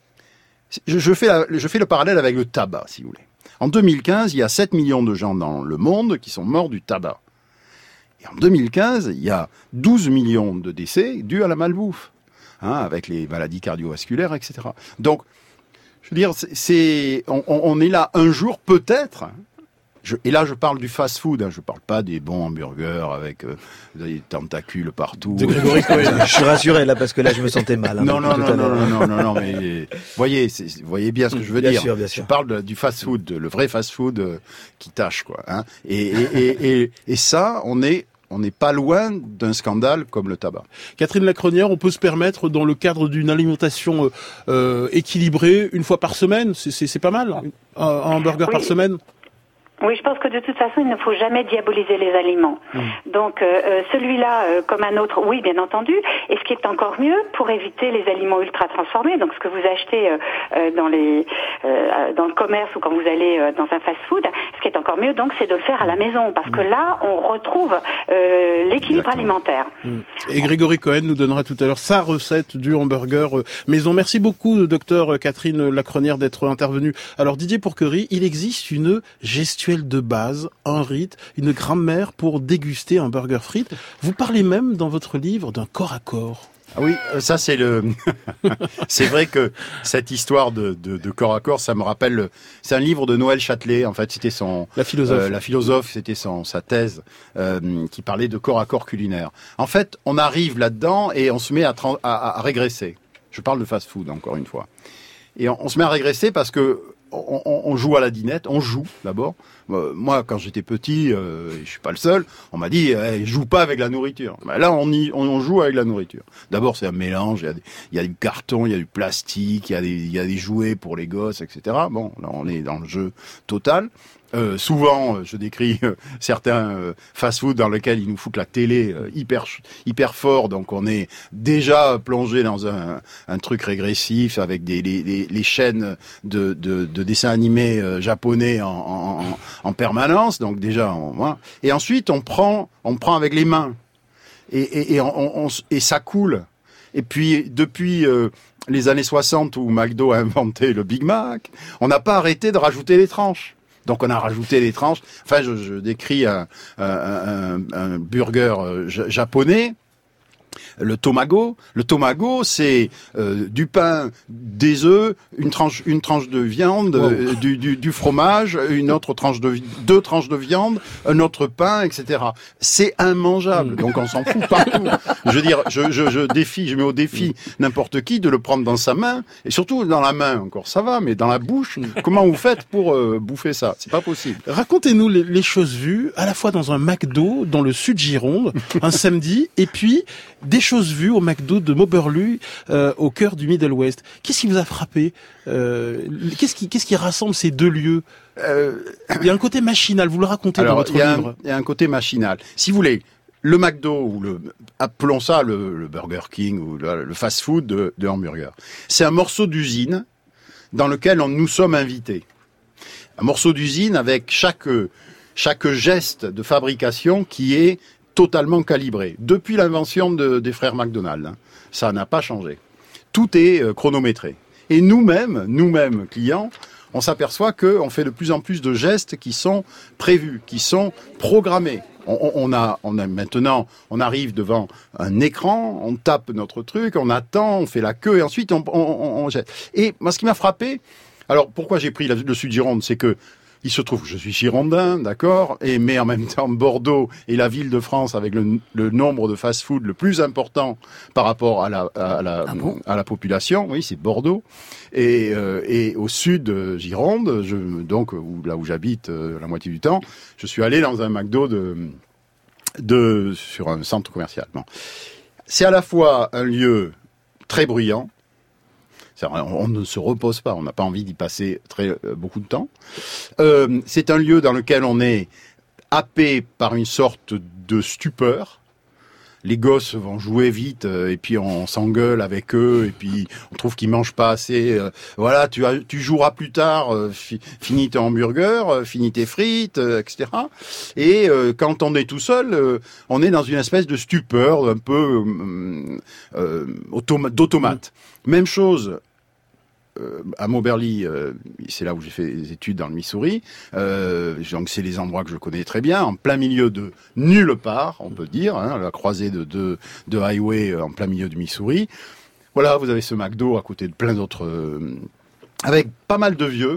[SPEAKER 7] je, je fais la, je fais le parallèle avec le tabac, si vous voulez. En deux mille quinze, il y a sept millions de gens dans le monde qui sont morts du tabac. Et en deux mille quinze, il y a douze millions de décès dus à la malbouffe, hein, avec les maladies cardiovasculaires, et cetera. Donc, je veux dire, c'est, c'est on, on est là un jour, peut-être. Je, et là, je parle du fast-food. Hein, je parle pas des bons hamburgers avec euh, des tentacules partout.
[SPEAKER 8] De Grégory Cohen. Je suis rassuré là parce que là, je me sentais mal. Hein,
[SPEAKER 7] non, non, non, non, non, non, non, non, mais voyez, c'est, voyez bien ce que je veux
[SPEAKER 8] bien
[SPEAKER 7] dire.
[SPEAKER 8] Sûr, bien sûr.
[SPEAKER 7] Je parle de, du fast-food, le vrai fast-food euh, qui tâche, quoi. Hein. Et, et, et, et, et ça, on est on n'est pas loin d'un scandale comme le tabac.
[SPEAKER 1] Catherine Lacronière, on peut se permettre, dans le cadre d'une alimentation euh, équilibrée, une fois par semaine, c'est, c'est, c'est pas mal, un, un hamburger
[SPEAKER 13] oui.
[SPEAKER 1] par semaine.
[SPEAKER 13] Oui, je pense que de toute façon, il ne faut jamais diaboliser les aliments. Mmh. Donc, euh, celui-là, euh, comme un autre, oui, bien entendu. Et ce qui est encore mieux, pour éviter les aliments ultra transformés, donc ce que vous achetez euh, euh, dans les euh, dans le commerce ou quand vous allez euh, dans un fast-food, ce qui est encore mieux, donc, c'est de le faire à la maison, parce mmh. que là, on retrouve euh, l'équilibre D'accord. alimentaire.
[SPEAKER 1] Mmh. Et Grégory Cohen nous donnera tout à l'heure sa recette du hamburger euh, maison. Merci beaucoup, docteur Catherine Lacronière, d'être intervenue. Alors, Didier Pourquerie, il existe une gestuelle de base, un rite, une grammaire pour déguster un burger frites. Vous parlez même dans votre livre d'un corps à corps.
[SPEAKER 7] Ah oui, ça c'est le. C'est vrai que cette histoire de, de, de corps à corps, ça me rappelle. C'est un livre de Noël Châtelet. En fait, c'était son.
[SPEAKER 1] La philosophe.
[SPEAKER 7] Euh, la philosophe, c'était son sa thèse euh, qui parlait de corps à corps culinaire. En fait, on arrive là-dedans et on se met à, tra- à, à régresser. Je parle de fast-food encore une fois. Et on, on se met à régresser parce que on, on, on joue à la dinette. On joue d'abord. Euh, moi, quand j'étais petit, euh, je suis pas le seul. On m'a dit, eh, joue pas avec la nourriture. Ben là, on, y, on, on joue avec la nourriture. D'abord, c'est un mélange. Il y a, des, il y a du carton, il y a du plastique, il y a des, il y a des jouets pour les gosses, et cetera. Bon, là, on est dans le jeu total. Euh, souvent, je décris euh, certains euh, fast-food dans lesquels ils nous foutent la télé euh, hyper hyper fort, donc on est déjà plongé dans un, un truc régressif avec des les, les, les chaînes de, de, de dessins animés euh, japonais en, en, en permanence. Donc déjà, on, voilà. Et ensuite on prend on prend avec les mains et et, et, on, on, et ça coule. Et puis depuis euh, les années soixante où McDo a inventé le Big Mac, on n'a pas arrêté de rajouter les tranches. Donc on a rajouté les tranches. Enfin, je, je décris un, un, un, un burger japonais. le tomago. Le tomago, c'est euh, du pain, des œufs, une tranche, une tranche de viande, wow. euh, du, du, du fromage, une autre tranche de, deux tranches de viande, un autre pain, et cetera. C'est immangeable, donc on s'en fout partout. Je veux dire, je, je, je défie, je mets au défi n'importe qui de le prendre dans sa main, et surtout dans la main encore, ça va, mais dans la bouche, comment vous faites pour euh, bouffer ça? C'est pas possible.
[SPEAKER 1] Racontez-nous les, les choses vues, à la fois dans un McDo, dans le sud Gironde, un samedi, et puis des choses vues au McDo de Moberly, euh, au cœur du Middle West. Qu'est-ce qui vous a frappé? euh, qu'est-ce qui, qu'est-ce qui rassemble ces deux lieux? euh, Il y a un côté machinal, vous le racontez
[SPEAKER 7] alors,
[SPEAKER 1] dans votre
[SPEAKER 7] il y a
[SPEAKER 1] livre.
[SPEAKER 7] Un, il y a un côté machinal. Si vous voulez, le McDo, ou le, appelons ça le, le Burger King, ou le, le fast-food de, de hamburger, c'est un morceau d'usine dans lequel on, nous sommes invités. Un morceau d'usine avec chaque, chaque geste de fabrication qui est totalement calibré. Depuis l'invention de, des frères McDonald, hein, ça n'a pas changé. Tout est euh, chronométré. Et nous-mêmes, nous-mêmes clients, on s'aperçoit qu'on fait de plus en plus de gestes qui sont prévus, qui sont programmés. On, on, a, on a maintenant, on arrive devant un écran, on tape notre truc, on attend, on fait la queue et ensuite on, on, on, on jette. Et moi, ce qui m'a frappé, alors pourquoi j'ai pris le sud Gironde, c'est que il se trouve que je suis girondin, d'accord, et mais en même temps Bordeaux est la ville de France avec le, le nombre de fast-food le plus important par rapport à la à la ah bon à la population. Oui, c'est Bordeaux. Et euh, et au sud euh, Gironde, je donc où, là où j'habite euh, la moitié du temps, je suis allé dans un McDo de de sur un centre commercial. Bon. C'est à la fois un lieu très bruyant. On ne se repose pas, on n'a pas envie d'y passer très euh, beaucoup de temps. Euh, c'est un lieu dans lequel on est happé par une sorte de stupeur. Les gosses vont jouer vite euh, et puis on s'engueule avec eux et puis on trouve qu'ils mangent pas assez. Euh, voilà, tu, as, tu joueras plus tard, euh, fi, finis tes hamburgers, euh, finis tes frites, euh, et cetera. Et euh, quand on est tout seul, euh, on est dans une espèce de stupeur un peu euh, euh, automa- d'automate. Même chose. Euh, à Moberly, euh, c'est là où j'ai fait des études dans le Missouri, euh, donc c'est les endroits que je connais très bien, en plein milieu de nulle part, on peut dire, hein, la croisée de deux de highway en plein milieu du Missouri. Voilà, vous avez ce McDo à côté de plein d'autres, euh, avec pas mal de vieux.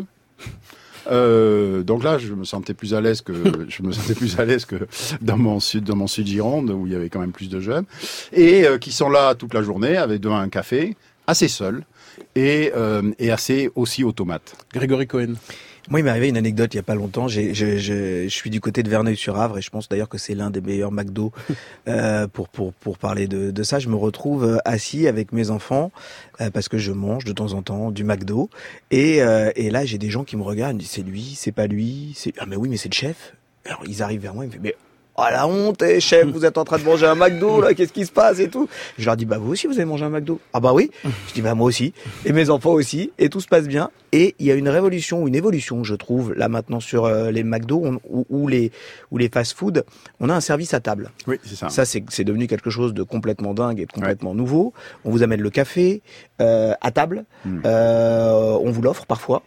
[SPEAKER 7] Euh, donc là, je me sentais plus à l'aise que je me sentais plus à l'aise que dans mon sud, dans mon sud Gironde où il y avait quand même plus de jeunes et euh, qui sont là toute la journée avec devant un café, assez seuls. Et, euh, et assez aussi automate.
[SPEAKER 1] Grégory Cohen.
[SPEAKER 8] Moi, il m'est arrivé une anecdote il y a pas longtemps. J'ai, je, je, je suis du côté de Verneuil-sur-Avre et je pense d'ailleurs que c'est l'un des meilleurs McDo euh, pour pour pour parler de, de ça. Je me retrouve assis avec mes enfants euh, parce que je mange de temps en temps du McDo et euh, et là j'ai des gens qui me regardent, ils me disent c'est lui, c'est pas lui, c'est ah mais oui mais c'est le chef. Alors ils arrivent vers moi, ils me font mais oh la honte, eh, chef, vous êtes en train de manger un McDo, là, qu'est-ce qui se passe et tout. Je leur dis, bah vous aussi, vous avez mangé un McDo. Ah bah oui. Je dis, bah moi aussi. Et mes enfants aussi. Et tout se passe bien. Et il y a une révolution, ou une évolution, je trouve, là maintenant sur euh, les McDo on, ou, ou les ou les fast-food. On a un service à table.
[SPEAKER 7] Oui, c'est ça.
[SPEAKER 8] Ça, c'est, c'est devenu quelque chose de complètement dingue et de complètement ouais. nouveau. On vous amène le café euh, à table. Mm. Euh, on vous l'offre parfois.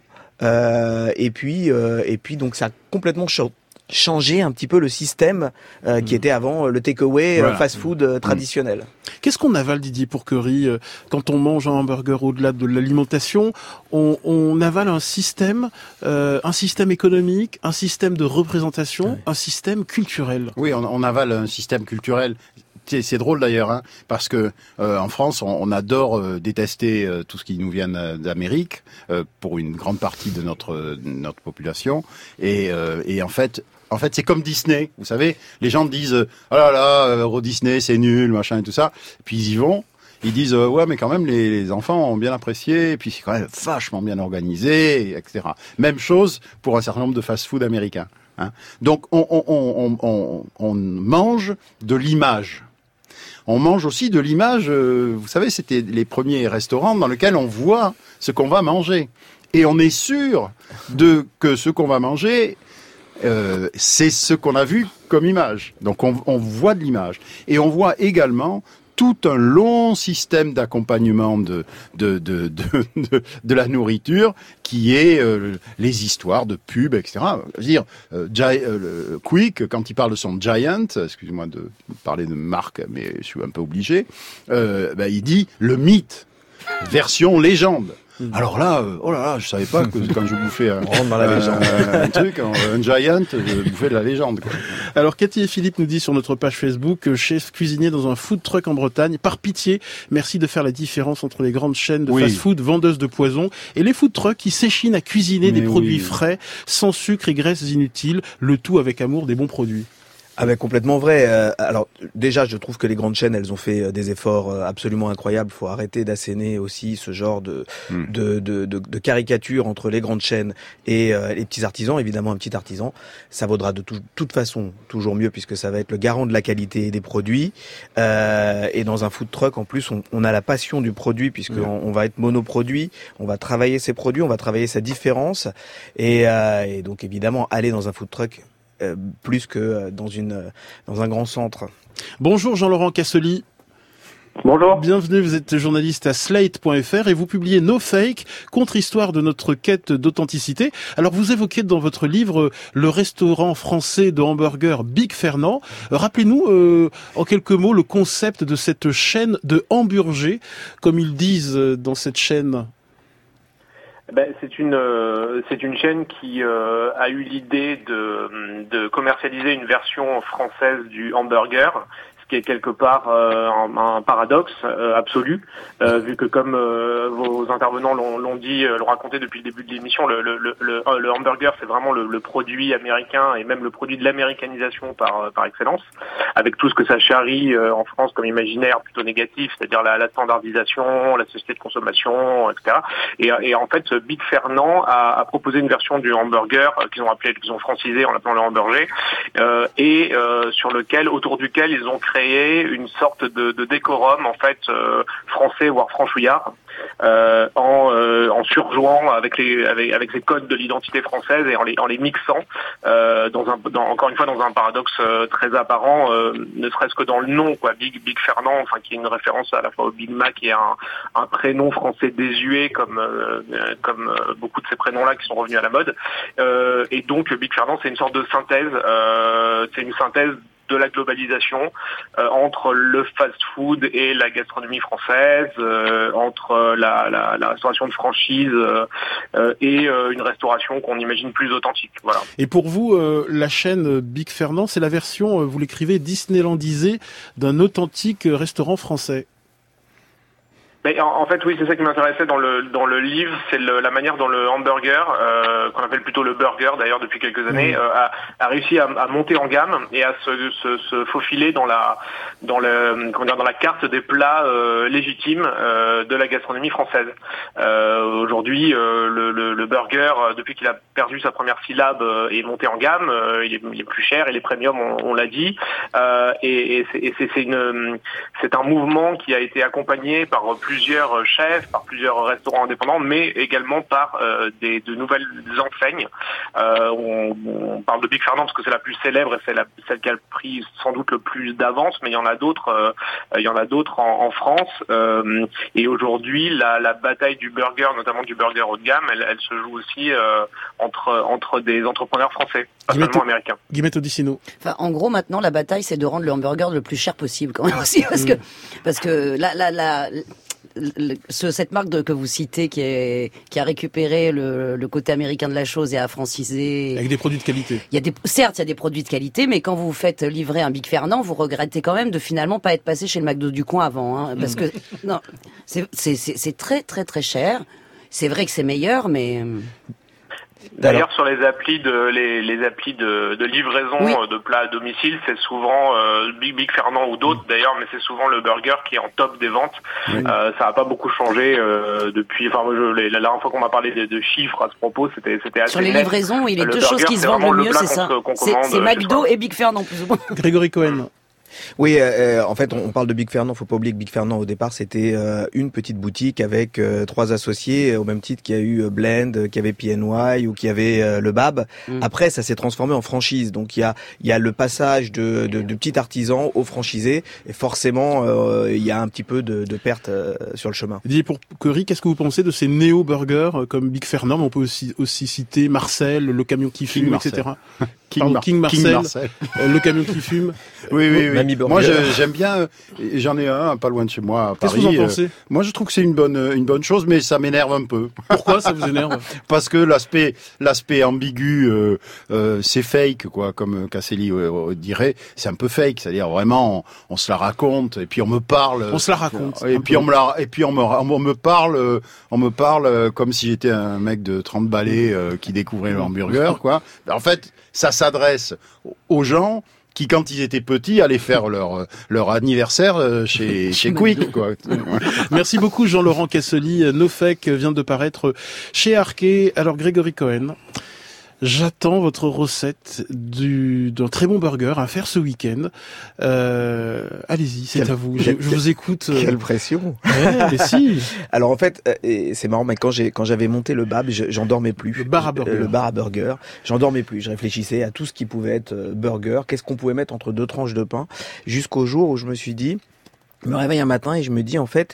[SPEAKER 8] Euh, et puis, euh, et puis donc ça a complètement changé. changer un petit peu le système euh, qui était avant le takeaway voilà. fast-food euh, traditionnel.
[SPEAKER 1] Qu'est-ce qu'on avale, Didier Pourquerie, euh, quand on mange un hamburger au-delà de l'alimentation? On, on avale un système, euh, un système économique, un système de représentation, ouais. un système culturel.
[SPEAKER 7] Oui, on, on avale un système culturel. C'est, c'est drôle d'ailleurs, hein, parce que euh, en France, on, on adore euh, détester euh, tout ce qui nous vient d'Amérique euh, pour une grande partie de notre de notre population, et, euh, et en fait. En fait, c'est comme Disney, vous savez. Les gens disent « Oh là là, Euro Disney, c'est nul, machin et tout ça ». Puis ils y vont. Ils disent euh, « Ouais, mais quand même, les, les enfants ont bien apprécié. Et puis c'est quand même vachement bien organisé, et cetera » Même chose pour un certain nombre de fast-food américains. Hein. Donc, on, on, on, on, on mange de l'image. On mange aussi de l'image. Euh, vous savez, c'était les premiers restaurants dans lesquels on voit ce qu'on va manger. Et on est sûr de que ce qu'on va manger... Euh, c'est ce qu'on a vu comme image. Donc on, on voit de l'image. Et on voit également tout un long système d'accompagnement de de de de, de, de la nourriture qui est euh, les histoires de pubs, et cetera. Je veux dire, euh, Gi- euh, le Quick, quand il parle de son Giant, excusez-moi de parler de marque, mais je suis un peu obligé, euh, ben, il dit le mythe, version légende. Alors là, euh, oh là là, je savais pas que quand je bouffais un,
[SPEAKER 8] On rentre dans la légende.
[SPEAKER 7] un, un truc, un, un Giant, je bouffais de la légende, quoi.
[SPEAKER 1] Alors Cathy et Philippe nous disent sur notre page Facebook, euh, chef cuisinier dans un food truck en Bretagne, par pitié, merci de faire la différence entre les grandes chaînes de
[SPEAKER 7] Oui.
[SPEAKER 1] fast-food vendeuses de poison et les food trucks qui s'échinent à cuisiner
[SPEAKER 7] Mais
[SPEAKER 1] des produits
[SPEAKER 7] oui.
[SPEAKER 1] frais, sans sucre et graisses inutiles, le tout avec amour des bons produits.
[SPEAKER 8] Ah ben complètement vrai. Euh, alors déjà, je trouve que les grandes chaînes, elles ont fait euh, des efforts euh, absolument incroyables. Faut arrêter d'asséner aussi ce genre de
[SPEAKER 7] Mm.
[SPEAKER 8] de, de, de, de caricature entre les grandes chaînes et euh, les petits artisans. Évidemment, un petit artisan, ça vaudra de tout- toute façon toujours mieux puisque ça va être le garant de la qualité des produits. Euh, et dans un food truck, en plus, on, on a la passion du produit puisque
[SPEAKER 7] Mm.
[SPEAKER 8] on, on va être monoproduit, on va travailler ses produits, on va travailler sa différence. Et, euh, et donc évidemment, aller dans un food truck. Euh, plus que euh, dans une euh, dans un grand centre.
[SPEAKER 1] Bonjour Jean-Laurent Cassely.
[SPEAKER 14] Bonjour.
[SPEAKER 1] Bienvenue, vous êtes journaliste à slate point f r et vous publiez No Fake, contre-histoire de notre quête d'authenticité. Alors vous évoquez dans votre livre le restaurant français de hamburgers Big Fernand. Euh, Rappelez-nous euh, en quelques mots le concept de cette chaîne de hamburgers, comme ils disent euh, dans cette chaîne.
[SPEAKER 14] Ben, c'est une euh, c'est une chaîne qui euh, a eu l'idée de de commercialiser une version française du hamburger, ce qui est quelque part euh, un, un paradoxe euh, absolu, euh, vu que comme euh, vos intervenants l'ont, l'ont dit, euh, l'ont raconté depuis le début de l'émission, le le le, le, le hamburger c'est vraiment le, le produit américain et même le produit de l'américanisation par par excellence, avec tout ce que ça charrie euh, en France comme imaginaire plutôt négatif, c'est-à-dire la, la standardisation, la société de consommation, et cetera. Et, et en fait, Big Fernand a, a proposé une version du hamburger euh, qu'ils ont appelé, qu'ils ont francisé en l'appelant le hamburger, euh, et euh, sur lequel, autour duquel, ils ont créé une sorte de, de décorum en fait euh, français voire franchouillard, euh, en, euh, en surjouant avec les avec, avec les codes de l'identité française et en les en les mixant euh, dans un dans, encore une fois dans un paradoxe euh, très apparent, euh, ne serait-ce que dans le nom quoi, Big Big Fernand, enfin qui est une référence à la fois au Big Mac et à un, un prénom français désuet comme euh, comme euh, beaucoup de ces prénoms-là qui sont revenus à la mode. Euh, et donc Big Fernand, c'est une sorte de synthèse, euh, c'est une synthèse de la globalisation euh, entre le fast-food et la gastronomie française, euh, entre la, la, la restauration de franchise euh, euh, et euh, une restauration qu'on imagine plus authentique. Voilà.
[SPEAKER 1] Et pour vous, euh, la chaîne Big Fernand, c'est la version, euh, vous l'écrivez, Disneylandisée d'un authentique euh, restaurant français.
[SPEAKER 14] Mais en, en fait, oui, c'est ça qui m'intéressait dans le dans le livre, c'est le, la manière dont le hamburger, euh, qu'on appelle plutôt le burger d'ailleurs depuis quelques années, euh, a, a réussi à, à monter en gamme et à se, se, se faufiler dans la dans le comment dire dans la carte des plats euh, légitimes euh, de la gastronomie française. Euh, aujourd'hui, euh, le, le, le burger, depuis qu'il a perdu sa première syllabe, euh, est monté en gamme. Euh, il, est, il est plus cher, il est premium, on, on l'a dit. Euh, et et c'est, et c'est, c'est une c'est un mouvement qui a été accompagné par plusieurs chefs, par plusieurs restaurants indépendants, mais également par euh, des, de nouvelles enseignes. Euh, on, on parle de Big Fernand parce que c'est la plus célèbre et c'est la, celle qui a pris sans doute le plus d'avance, mais il y en a d'autres, euh, il y en a d'autres en, en France. Euh, et aujourd'hui, la, la bataille du burger, notamment du burger haut de gamme, elle, elle se joue aussi euh, entre entre des entrepreneurs français, pas
[SPEAKER 1] Guillemette,
[SPEAKER 14] seulement américains.
[SPEAKER 1] Guillemette Odissino.
[SPEAKER 2] Enfin, en gros, maintenant, la bataille, c'est de rendre le hamburger le plus cher possible, quand même aussi, parce que parce que la la la Le, ce, cette marque de, que vous citez qui, est, qui a récupéré le, le côté américain de la chose et a francisé...
[SPEAKER 1] Avec des produits de qualité.
[SPEAKER 2] Il y a des, certes, il y a des produits de qualité, mais quand vous faites livrer un Big Fernand, vous regrettez quand même de finalement pas être passé chez le McDo du coin avant. Hein, parce que non, c'est, c'est, c'est, c'est très très très cher. C'est vrai que c'est meilleur, mais...
[SPEAKER 14] D'ailleurs, sur les applis de les, les applis de, de livraison
[SPEAKER 2] oui.
[SPEAKER 14] de plats à domicile, c'est souvent euh, Big Big Fernand ou d'autres d'ailleurs, mais c'est souvent le burger qui est en top des ventes. Oui. Euh, ça n'a pas beaucoup changé euh, depuis. Enfin, moi, je, la dernière fois qu'on m'a parlé de, de chiffres à ce propos, c'était c'était assez.
[SPEAKER 2] Sur les
[SPEAKER 14] net.
[SPEAKER 2] livraisons, oui, les
[SPEAKER 14] le
[SPEAKER 2] deux
[SPEAKER 14] burger,
[SPEAKER 2] choses qui se vendent le mieux, c'est ça.
[SPEAKER 14] qu'on, qu'on
[SPEAKER 2] c'est, c'est McDo et Big Fernand plus ou moins.
[SPEAKER 1] Grégory Cohen.
[SPEAKER 8] Oui, euh, en fait, on parle de Big Fernand. Faut pas oublier que Big Fernand, au départ, c'était euh, une petite boutique avec euh, trois associés, au même titre qu'il y a eu euh, Blend, qu'il y avait P N Y ou qu'il y avait euh, le Bab. Mm. Après, ça s'est transformé en franchise. Donc, il y a, il y a le passage de, de, de petit artisan au franchisé. Et forcément, euh, il y a un petit peu de, de perte euh, sur le chemin.
[SPEAKER 1] Dis pour Cory, qu'est-ce que vous pensez de ces néo-burgers euh, comme Big Fernand? On peut aussi, aussi citer Marcel, le camion qui fume, et cetera.
[SPEAKER 7] King,
[SPEAKER 1] Pardon,
[SPEAKER 7] Mar-
[SPEAKER 1] King Marcel,
[SPEAKER 7] King Marcel.
[SPEAKER 1] Euh, le camion qui fume.
[SPEAKER 7] Oui, oui, oui.
[SPEAKER 8] Burger.
[SPEAKER 7] Moi, je, j'aime bien. euh, J'en ai un, pas loin de chez moi, à Paris.
[SPEAKER 1] Qu'est-ce que vous en pensez?
[SPEAKER 7] Euh, moi, je trouve que c'est une bonne, une bonne chose, mais ça m'énerve un peu.
[SPEAKER 1] Pourquoi ça vous énerve?
[SPEAKER 7] Parce que l'aspect, l'aspect ambigu, euh, euh, c'est fake, quoi, comme Casselli euh, dirait. C'est un peu fake, c'est-à-dire vraiment, on, on se la raconte, et puis on me parle.
[SPEAKER 1] On se la raconte.
[SPEAKER 7] Et puis peu. on me la, et puis on me, on me parle, euh, on me parle euh, comme si j'étais un mec de trente balais euh, qui découvrait le hamburger, quoi. En fait, ça s'adresse aux gens qui, quand ils étaient petits, allaient faire leur leur anniversaire chez chez Quick, quoi.
[SPEAKER 1] Merci beaucoup Jean-Laurent Cassely. NoFake vient de paraître chez Arquet. Alors Grégory Cohen, j'attends votre recette du d'un très bon burger à faire ce week-end. Euh, allez-y, c'est
[SPEAKER 8] quelle,
[SPEAKER 1] à vous. Je,
[SPEAKER 8] quelle,
[SPEAKER 1] je vous écoute.
[SPEAKER 8] Quelle pression.
[SPEAKER 1] Ouais, mais si.
[SPEAKER 8] Alors en fait, euh, c'est marrant, mais quand j'ai quand j'avais monté le Bab, je, j'en dormais plus.
[SPEAKER 1] Le bar à burger.
[SPEAKER 8] Le bar à burger, j'en dormais plus. Je réfléchissais à tout ce qui pouvait être burger. Qu'est-ce qu'on pouvait mettre entre deux tranches de pain, jusqu'au jour où je me suis dit. Je me réveille un matin et je me dis en fait,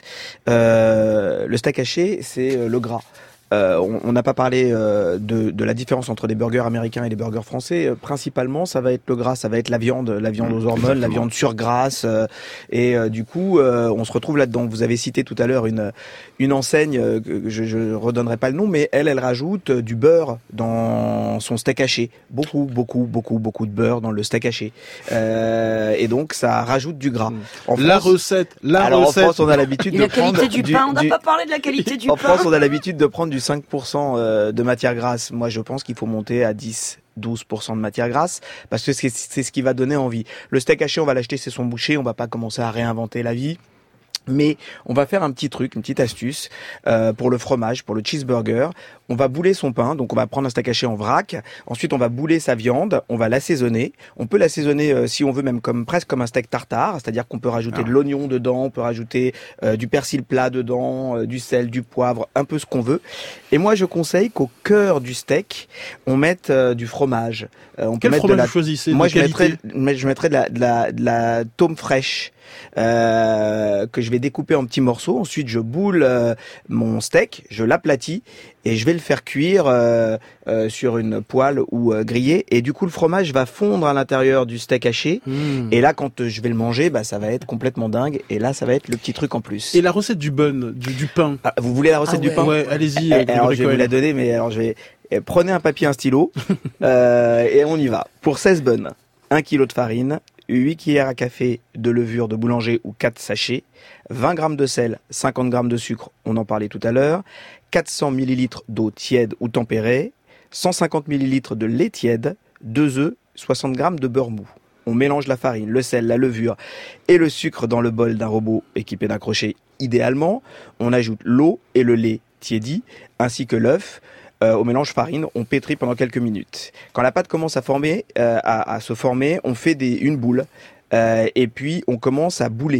[SPEAKER 8] euh, le steak haché, c'est le gras. Euh, on n'a pas parlé euh, de, de la différence entre les burgers américains et les burgers français. Euh, principalement, ça va être le gras, ça va être la viande, la viande aux hormones, Exactement. la viande surgrasse. Euh, et euh, du coup, euh, on se retrouve là-dedans. Vous avez cité tout à l'heure une une enseigne, euh, que je, je redonnerai pas le nom, mais elle, elle rajoute du beurre dans son steak haché. Beaucoup, beaucoup, beaucoup, beaucoup de beurre dans le steak haché. Euh, et donc, ça rajoute du gras. En
[SPEAKER 1] la
[SPEAKER 8] France,
[SPEAKER 1] recette, la
[SPEAKER 8] alors
[SPEAKER 1] recette.
[SPEAKER 8] En France, on a l'habitude
[SPEAKER 2] et
[SPEAKER 8] de
[SPEAKER 2] la
[SPEAKER 8] prendre
[SPEAKER 2] qualité du,
[SPEAKER 8] du
[SPEAKER 2] pain. On n'a
[SPEAKER 8] du,
[SPEAKER 2] pas parlé de la qualité du
[SPEAKER 8] en
[SPEAKER 2] pain.
[SPEAKER 8] En France, on a l'habitude de prendre du cinq pour cent de matière grasse. Moi, je pense qu'il faut monter à dix, douze pour cent de matière grasse parce que c'est, c'est ce qui va donner envie. Le steak haché, on va l'acheter, c'est son boucher. On va pas commencer à réinventer la vie. Mais on va faire un petit truc, une petite astuce euh, pour le fromage, pour le cheeseburger. On va bouler son pain, donc on va prendre un steak haché en vrac. Ensuite, on va bouler sa viande, on va l'assaisonner. On peut l'assaisonner euh, si on veut, même comme presque comme un steak tartare, c'est-à-dire qu'on peut rajouter ah. de l'oignon dedans, on peut rajouter euh, du persil plat dedans, euh, du sel, du poivre, un peu ce qu'on veut. Et moi, je conseille qu'au cœur du steak, on mette euh, du fromage. Euh, on
[SPEAKER 1] Quel
[SPEAKER 8] peut mettre
[SPEAKER 1] fromage
[SPEAKER 8] de la...
[SPEAKER 1] vous choisissez?
[SPEAKER 8] Moi,
[SPEAKER 1] de
[SPEAKER 8] je
[SPEAKER 1] qualité
[SPEAKER 8] mettrais, je mettrais de la, de la, de la tome fraîche. Euh, que je vais découper en petits morceaux. Ensuite, je boule euh, mon steak, je l'aplatis et je vais le faire cuire euh, euh, sur une poêle ou euh, grillé. Et du coup, le fromage va fondre à l'intérieur du steak haché. Mmh. Et là, quand euh, je vais le manger, bah, ça va être complètement dingue. Et là, ça va être le petit truc en plus.
[SPEAKER 1] Et la recette du bun, du, du pain.
[SPEAKER 8] Ah, vous voulez la recette
[SPEAKER 2] ah
[SPEAKER 8] du
[SPEAKER 2] ouais.
[SPEAKER 8] pain?
[SPEAKER 1] Ouais, allez-y.
[SPEAKER 8] Eh, alors, je vais vous la donner, mais alors je vais. Eh, prenez un papier, un stylo, euh, et on y va. Pour seize buns, un kilo de farine, huit cuillères à café de levure de boulanger ou quatre sachets, vingt grammes de sel, cinquante grammes de sucre, on en parlait tout à l'heure, quatre cents millilitres d'eau tiède ou tempérée, cent cinquante millilitres de lait tiède, deux œufs, soixante grammes de beurre mou. On mélange la farine, le sel, la levure et le sucre dans le bol d'un robot équipé d'un crochet idéalement. On ajoute l'eau et le lait tiédi ainsi que l'œuf. Euh, au mélange farine, on pétrit pendant quelques minutes. Quand la pâte commence à former, euh, à, à se former, on fait des, une boule euh, et puis on commence à bouler.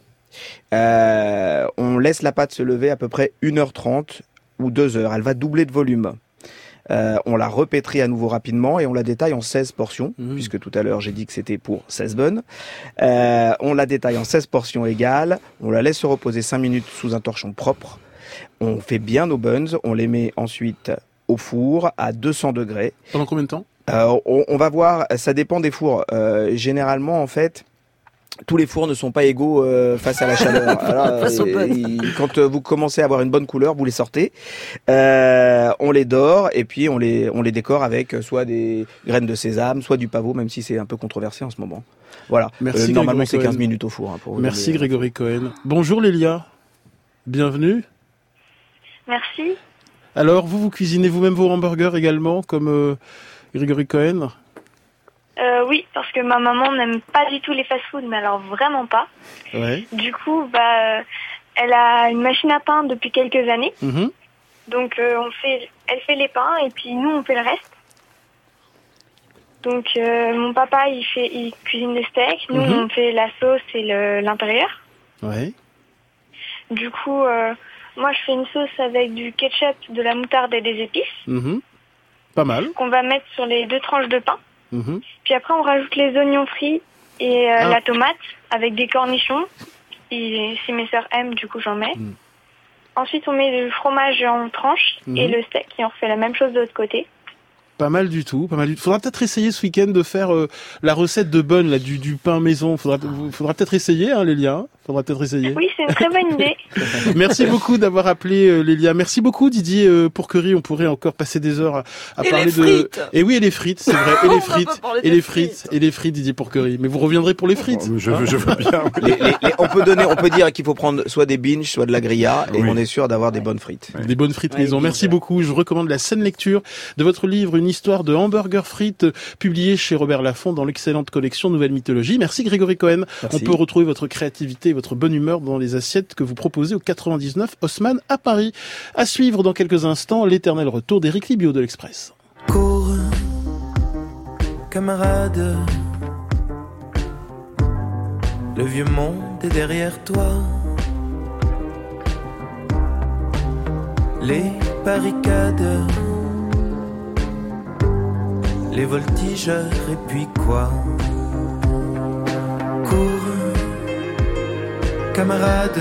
[SPEAKER 8] Euh, on laisse la pâte se lever à peu près une heure trente ou deux heures. Elle va doubler de volume. Euh, on la repétrit à nouveau rapidement et on la détaille en seize portions, mmh. puisque tout à l'heure j'ai dit que c'était pour seize buns. Euh, on la détaille en seize portions égales. On la laisse se reposer cinq minutes sous un torchon propre. On fait bien nos buns, on les met ensuite au four à deux cents degrés.
[SPEAKER 1] Pendant combien de temps ?
[SPEAKER 8] euh, on, on va voir, ça dépend des fours. Euh, généralement, en fait, tous les fours ne sont pas égaux euh, face à la chaleur. Alors, euh, et, quand vous commencez à avoir une bonne couleur, vous les sortez, euh, on les dore et puis on les on les décore avec soit des graines de sésame, soit du pavot, même si c'est un peu controversé en ce moment. Voilà.
[SPEAKER 1] Merci.
[SPEAKER 8] Euh, normalement, c'est
[SPEAKER 1] Cohen.
[SPEAKER 8] quinze minutes au four. Hein, pour
[SPEAKER 1] Merci Grégory Cohen. Bonjour Lélia. Bienvenue.
[SPEAKER 15] Merci.
[SPEAKER 1] Alors, vous, vous cuisinez vous-même vos hamburgers également, comme euh, Grégory Cohen ?
[SPEAKER 15] euh, Oui, parce que ma maman n'aime pas du tout les fast-foods, mais alors vraiment pas.
[SPEAKER 1] Ouais.
[SPEAKER 15] Du coup, bah, elle a une machine à pain depuis quelques années.
[SPEAKER 1] Mmh.
[SPEAKER 15] Donc, euh, on fait, elle fait les pains et puis nous, on fait le reste. Donc euh, mon papa il fait, il cuisine les steaks. Nous
[SPEAKER 1] Mhm.
[SPEAKER 15] on fait la sauce et le, l'intérieur.
[SPEAKER 1] Ouais.
[SPEAKER 15] Du coup, euh, moi je fais une sauce avec du ketchup, de la moutarde et des épices
[SPEAKER 1] Mhm. Pas mal.
[SPEAKER 15] qu'on va mettre sur les deux tranches de pain.
[SPEAKER 1] Mhm.
[SPEAKER 15] Puis après on rajoute les oignons frits et euh,
[SPEAKER 1] Ah.
[SPEAKER 15] la tomate avec des cornichons. Et si mes sœurs aiment, du coup j'en mets.
[SPEAKER 1] Mm.
[SPEAKER 15] Ensuite on met du fromage en tranches
[SPEAKER 1] Mhm.
[SPEAKER 15] et le steak et on refait la même chose de l'autre côté.
[SPEAKER 1] Pas mal du tout, pas mal du tout. Faudra peut-être essayer ce week-end de faire euh, la recette de Bonne, là, du, du pain maison. Faudra, faudra peut-être essayer, hein, Lélia. Faudra peut-être essayer.
[SPEAKER 15] Oui, c'est une très bonne idée.
[SPEAKER 1] Merci beaucoup d'avoir appelé euh, Lélia. Merci beaucoup Didier euh, Pourquerie. On pourrait encore passer des heures à, à
[SPEAKER 16] Et
[SPEAKER 1] parler
[SPEAKER 16] les
[SPEAKER 1] de.
[SPEAKER 16] frites.
[SPEAKER 1] Et oui, et les frites, c'est vrai. Et
[SPEAKER 16] On
[SPEAKER 1] les
[SPEAKER 16] va
[SPEAKER 1] frites,
[SPEAKER 16] pas parler
[SPEAKER 1] et
[SPEAKER 16] des
[SPEAKER 1] les frites, et les frites, Didier Pourquerie. Mais vous reviendrez pour les frites.
[SPEAKER 7] Je veux, je veux bien.
[SPEAKER 8] Les- les- les- on peut donner, on peut dire qu'il faut prendre soit des binges, soit de la grilla, et
[SPEAKER 7] Oui.
[SPEAKER 8] on est sûr d'avoir des bonnes frites.
[SPEAKER 1] Des bonnes frites
[SPEAKER 2] Ouais,
[SPEAKER 1] maison.
[SPEAKER 2] bien
[SPEAKER 1] Merci
[SPEAKER 2] sûr.
[SPEAKER 1] beaucoup. Je vous recommande la scène lecture de votre livre, une histoire de hamburger frites, publié chez Robert Laffont dans l'excellente collection Nouvelle Mythologie. Merci Grégory Cohen.
[SPEAKER 8] Merci.
[SPEAKER 1] On peut retrouver votre créativité et votre bonne humeur dans les assiettes que vous proposez au quatre-vingt-dix-neuf Haussmann à Paris. À suivre dans quelques instants, l'éternel retour d'Éric Libio de l'Express.
[SPEAKER 17] Cours, camarade, le vieux monde est derrière toi. Les barricades, les voltigeurs et puis quoi? Cours, camarade,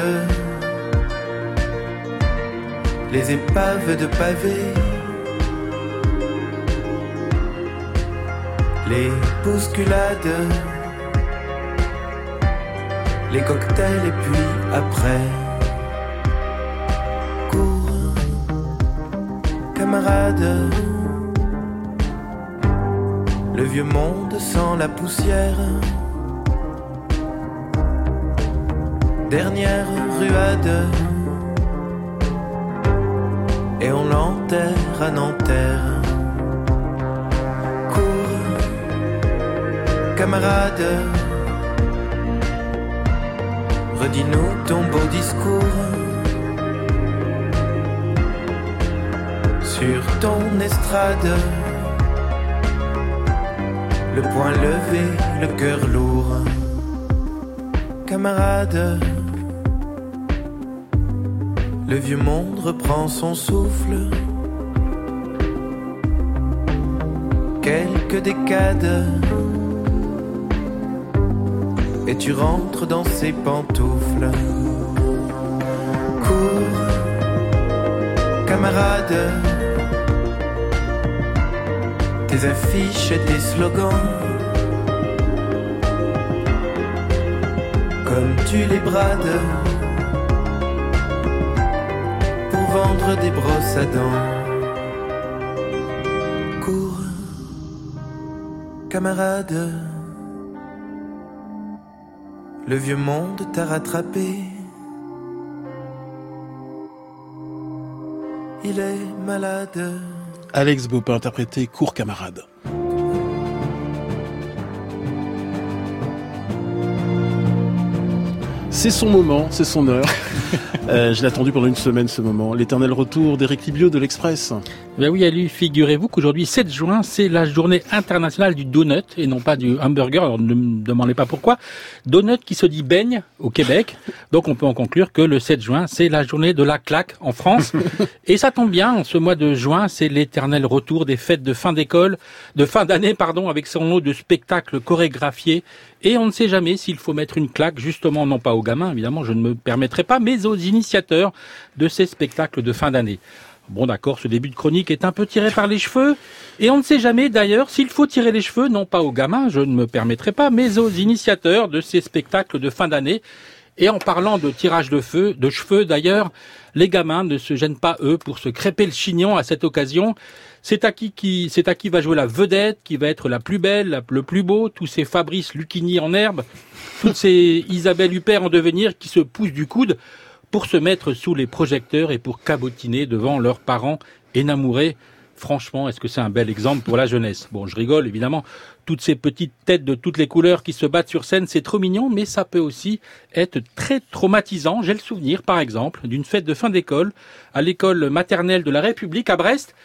[SPEAKER 17] les épaves de pavés, les bousculades, les cocktails et puis après. Cours, camarade, le vieux monde sans la poussière. Dernière ruade, et on l'enterre à Nanterre. Cours, camarade, redis-nous ton beau discours. Sur ton estrade, le poing levé, le cœur lourd. Camarade, le vieux monde reprend son souffle. Quelques décades, et tu rentres dans ses pantoufles. Cours, camarade, tes affiches et tes slogans, comme tu les brades pour vendre des brosses à dents. Cours, camarade, le vieux monde t'a rattrapé. Il est malade.
[SPEAKER 1] Alex Baupin interprété Cours camarade. C'est son moment, c'est son heure. Euh, je l'ai attendu pendant une semaine ce moment. L'éternel retour d'Éric Libio de l'Express.
[SPEAKER 3] Ben oui, Ali, figurez-vous qu'aujourd'hui, sept juin, c'est la journée internationale du donut et non pas du hamburger. Alors ne me demandez pas pourquoi. Donut qui se dit beigne au Québec. Donc on peut en conclure que le sept juin, c'est la journée de la claque en France. Et ça tombe bien, en ce mois de juin, c'est l'éternel retour des fêtes de fin d'école, de fin d'année, pardon, avec son lot de spectacles chorégraphiés. Et on ne sait jamais s'il faut mettre une claque, justement, non pas aux gamins, évidemment, je ne me permettrai pas, mais aux initiateurs de ces spectacles de fin d'année. Bon d'accord, ce début de chronique est un peu tiré par les cheveux, et on ne sait jamais d'ailleurs s'il faut tirer les cheveux, non pas aux gamins, je ne me permettrai pas, mais aux initiateurs de ces spectacles de fin d'année. Et en parlant de tirage de feu, de cheveux d'ailleurs, les gamins ne se gênent pas eux pour se crêper le chignon à cette occasion. C'est à qui, qui, c'est à qui va jouer la vedette, qui va être la plus belle, la, le plus beau, tous ces Fabrice Lucchini en herbe, toutes ces Isabelle Huppert en devenir qui se poussent du coude pour se mettre sous les projecteurs et pour cabotiner devant leurs parents énamourés. Franchement, est-ce que c'est un bel exemple pour la jeunesse? Bon, je rigole, évidemment. Toutes ces petites têtes de toutes les couleurs qui se battent sur scène, c'est trop mignon, mais ça peut aussi être très traumatisant. J'ai le souvenir, par exemple, d'une fête de fin d'école à l'école maternelle de la République à Brest.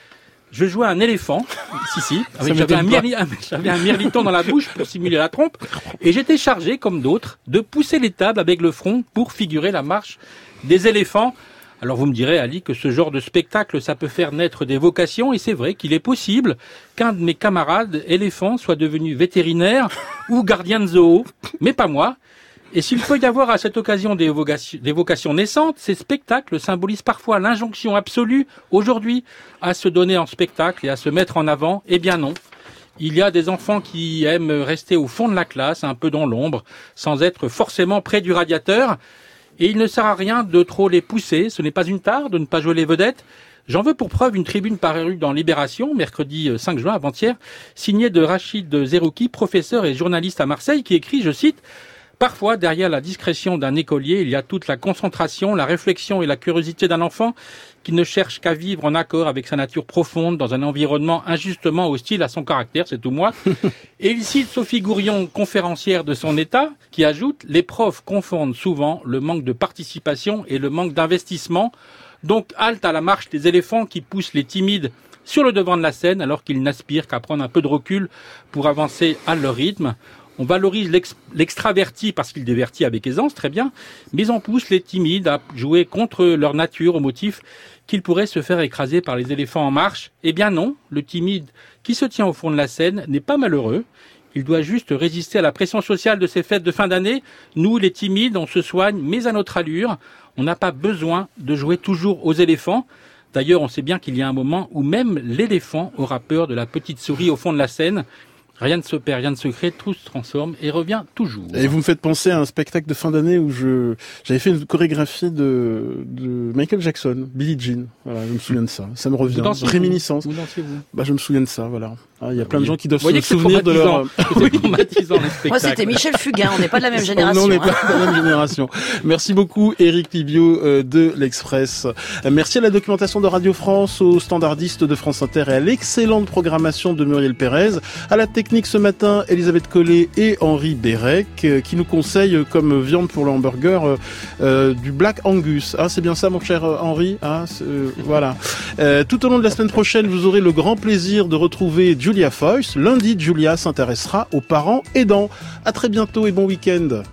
[SPEAKER 3] Je jouais un éléphant, si si, avec, j'avais, un mirli, j'avais un mirliton dans la bouche pour simuler la trompe, et j'étais chargé, comme d'autres, de pousser les tables avec le front pour figurer la marche des éléphants. Alors vous me direz, Ali, que ce genre de spectacle, ça peut faire naître des vocations, et c'est vrai qu'il est possible qu'un de mes camarades éléphants soit devenu vétérinaire ou gardien de zoo, mais pas moi. Et s'il peut y avoir à cette occasion des vocations, des vocations naissantes, ces spectacles symbolisent parfois l'injonction absolue, aujourd'hui, à se donner en spectacle et à se mettre en avant. Eh bien non. Il y a des enfants qui aiment rester au fond de la classe, un peu dans l'ombre, sans être forcément près du radiateur. Et il ne sert à rien de trop les pousser. Ce n'est pas une tare de ne pas jouer les vedettes. J'en veux pour preuve une tribune parue dans Libération, mercredi cinq juin, avant-hier, signée de Rachid Zerouki, professeur et journaliste à Marseille, qui écrit, je cite, « Parfois, derrière la discrétion d'un écolier, il y a toute la concentration, la réflexion et la curiosité d'un enfant qui ne cherche qu'à vivre en accord avec sa nature profonde dans un environnement injustement hostile à son caractère, c'est tout moi. » Et il cite Sophie Gourion, conférencière de son État, qui ajoute « Les profs confondent souvent le manque de participation et le manque d'investissement. Donc halte à la marche des éléphants qui poussent les timides sur le devant de la scène alors qu'ils n'aspirent qu'à prendre un peu de recul pour avancer à leur rythme. On valorise l'ex- l'extraverti parce qu'il divertit avec aisance, très bien, mais on pousse les timides à jouer contre leur nature au motif qu'ils pourraient se faire écraser par les éléphants en marche. Eh bien non, le timide qui se tient au fond de la scène n'est pas malheureux. Il doit juste résister à la pression sociale de ces fêtes de fin d'année. Nous, les timides, on se soigne, mais à notre allure. On n'a pas besoin de jouer toujours aux éléphants. D'ailleurs, on sait bien qu'il y a un moment où même l'éléphant aura peur de la petite souris au fond de la scène. Rien ne se perd, rien ne se crée, tout se transforme et revient toujours.
[SPEAKER 1] Et vous me faites penser à un spectacle de fin d'année où je j'avais fait une chorégraphie de, de Michael Jackson, Billie Jean. Voilà, je me souviens de ça. Ça me revient. Réminiscence.
[SPEAKER 3] Vous dansez-vous.
[SPEAKER 1] Bah, je me souviens de ça, voilà. Ah, il y a plein
[SPEAKER 3] oui.
[SPEAKER 1] de gens qui doivent
[SPEAKER 3] se
[SPEAKER 1] souvenir de leur...
[SPEAKER 3] C'est traumatisant, les spectacles.
[SPEAKER 2] Moi, c'était Michel Fugain. On n'est pas de la même génération.
[SPEAKER 1] Non, on n'est
[SPEAKER 2] hein.
[SPEAKER 1] pas de la même génération. Merci beaucoup, Éric Libio euh, de l'Express. Euh, merci à la documentation de Radio France, aux standardistes de France Inter et à l'excellente programmation de Muriel Pérez. À la technique ce matin, Elisabeth Collet et Henri Bérec, euh, qui nous conseillent euh, comme viande pour le hamburger euh, euh, du Black Angus. Ah, c'est bien ça, mon cher euh, Henri. Ah, euh, voilà. Euh, tout au long de la semaine prochaine, vous aurez le grand plaisir de retrouver Julia Foyce. Lundi, Julia s'intéressera aux parents aidants. À très bientôt et bon week-end.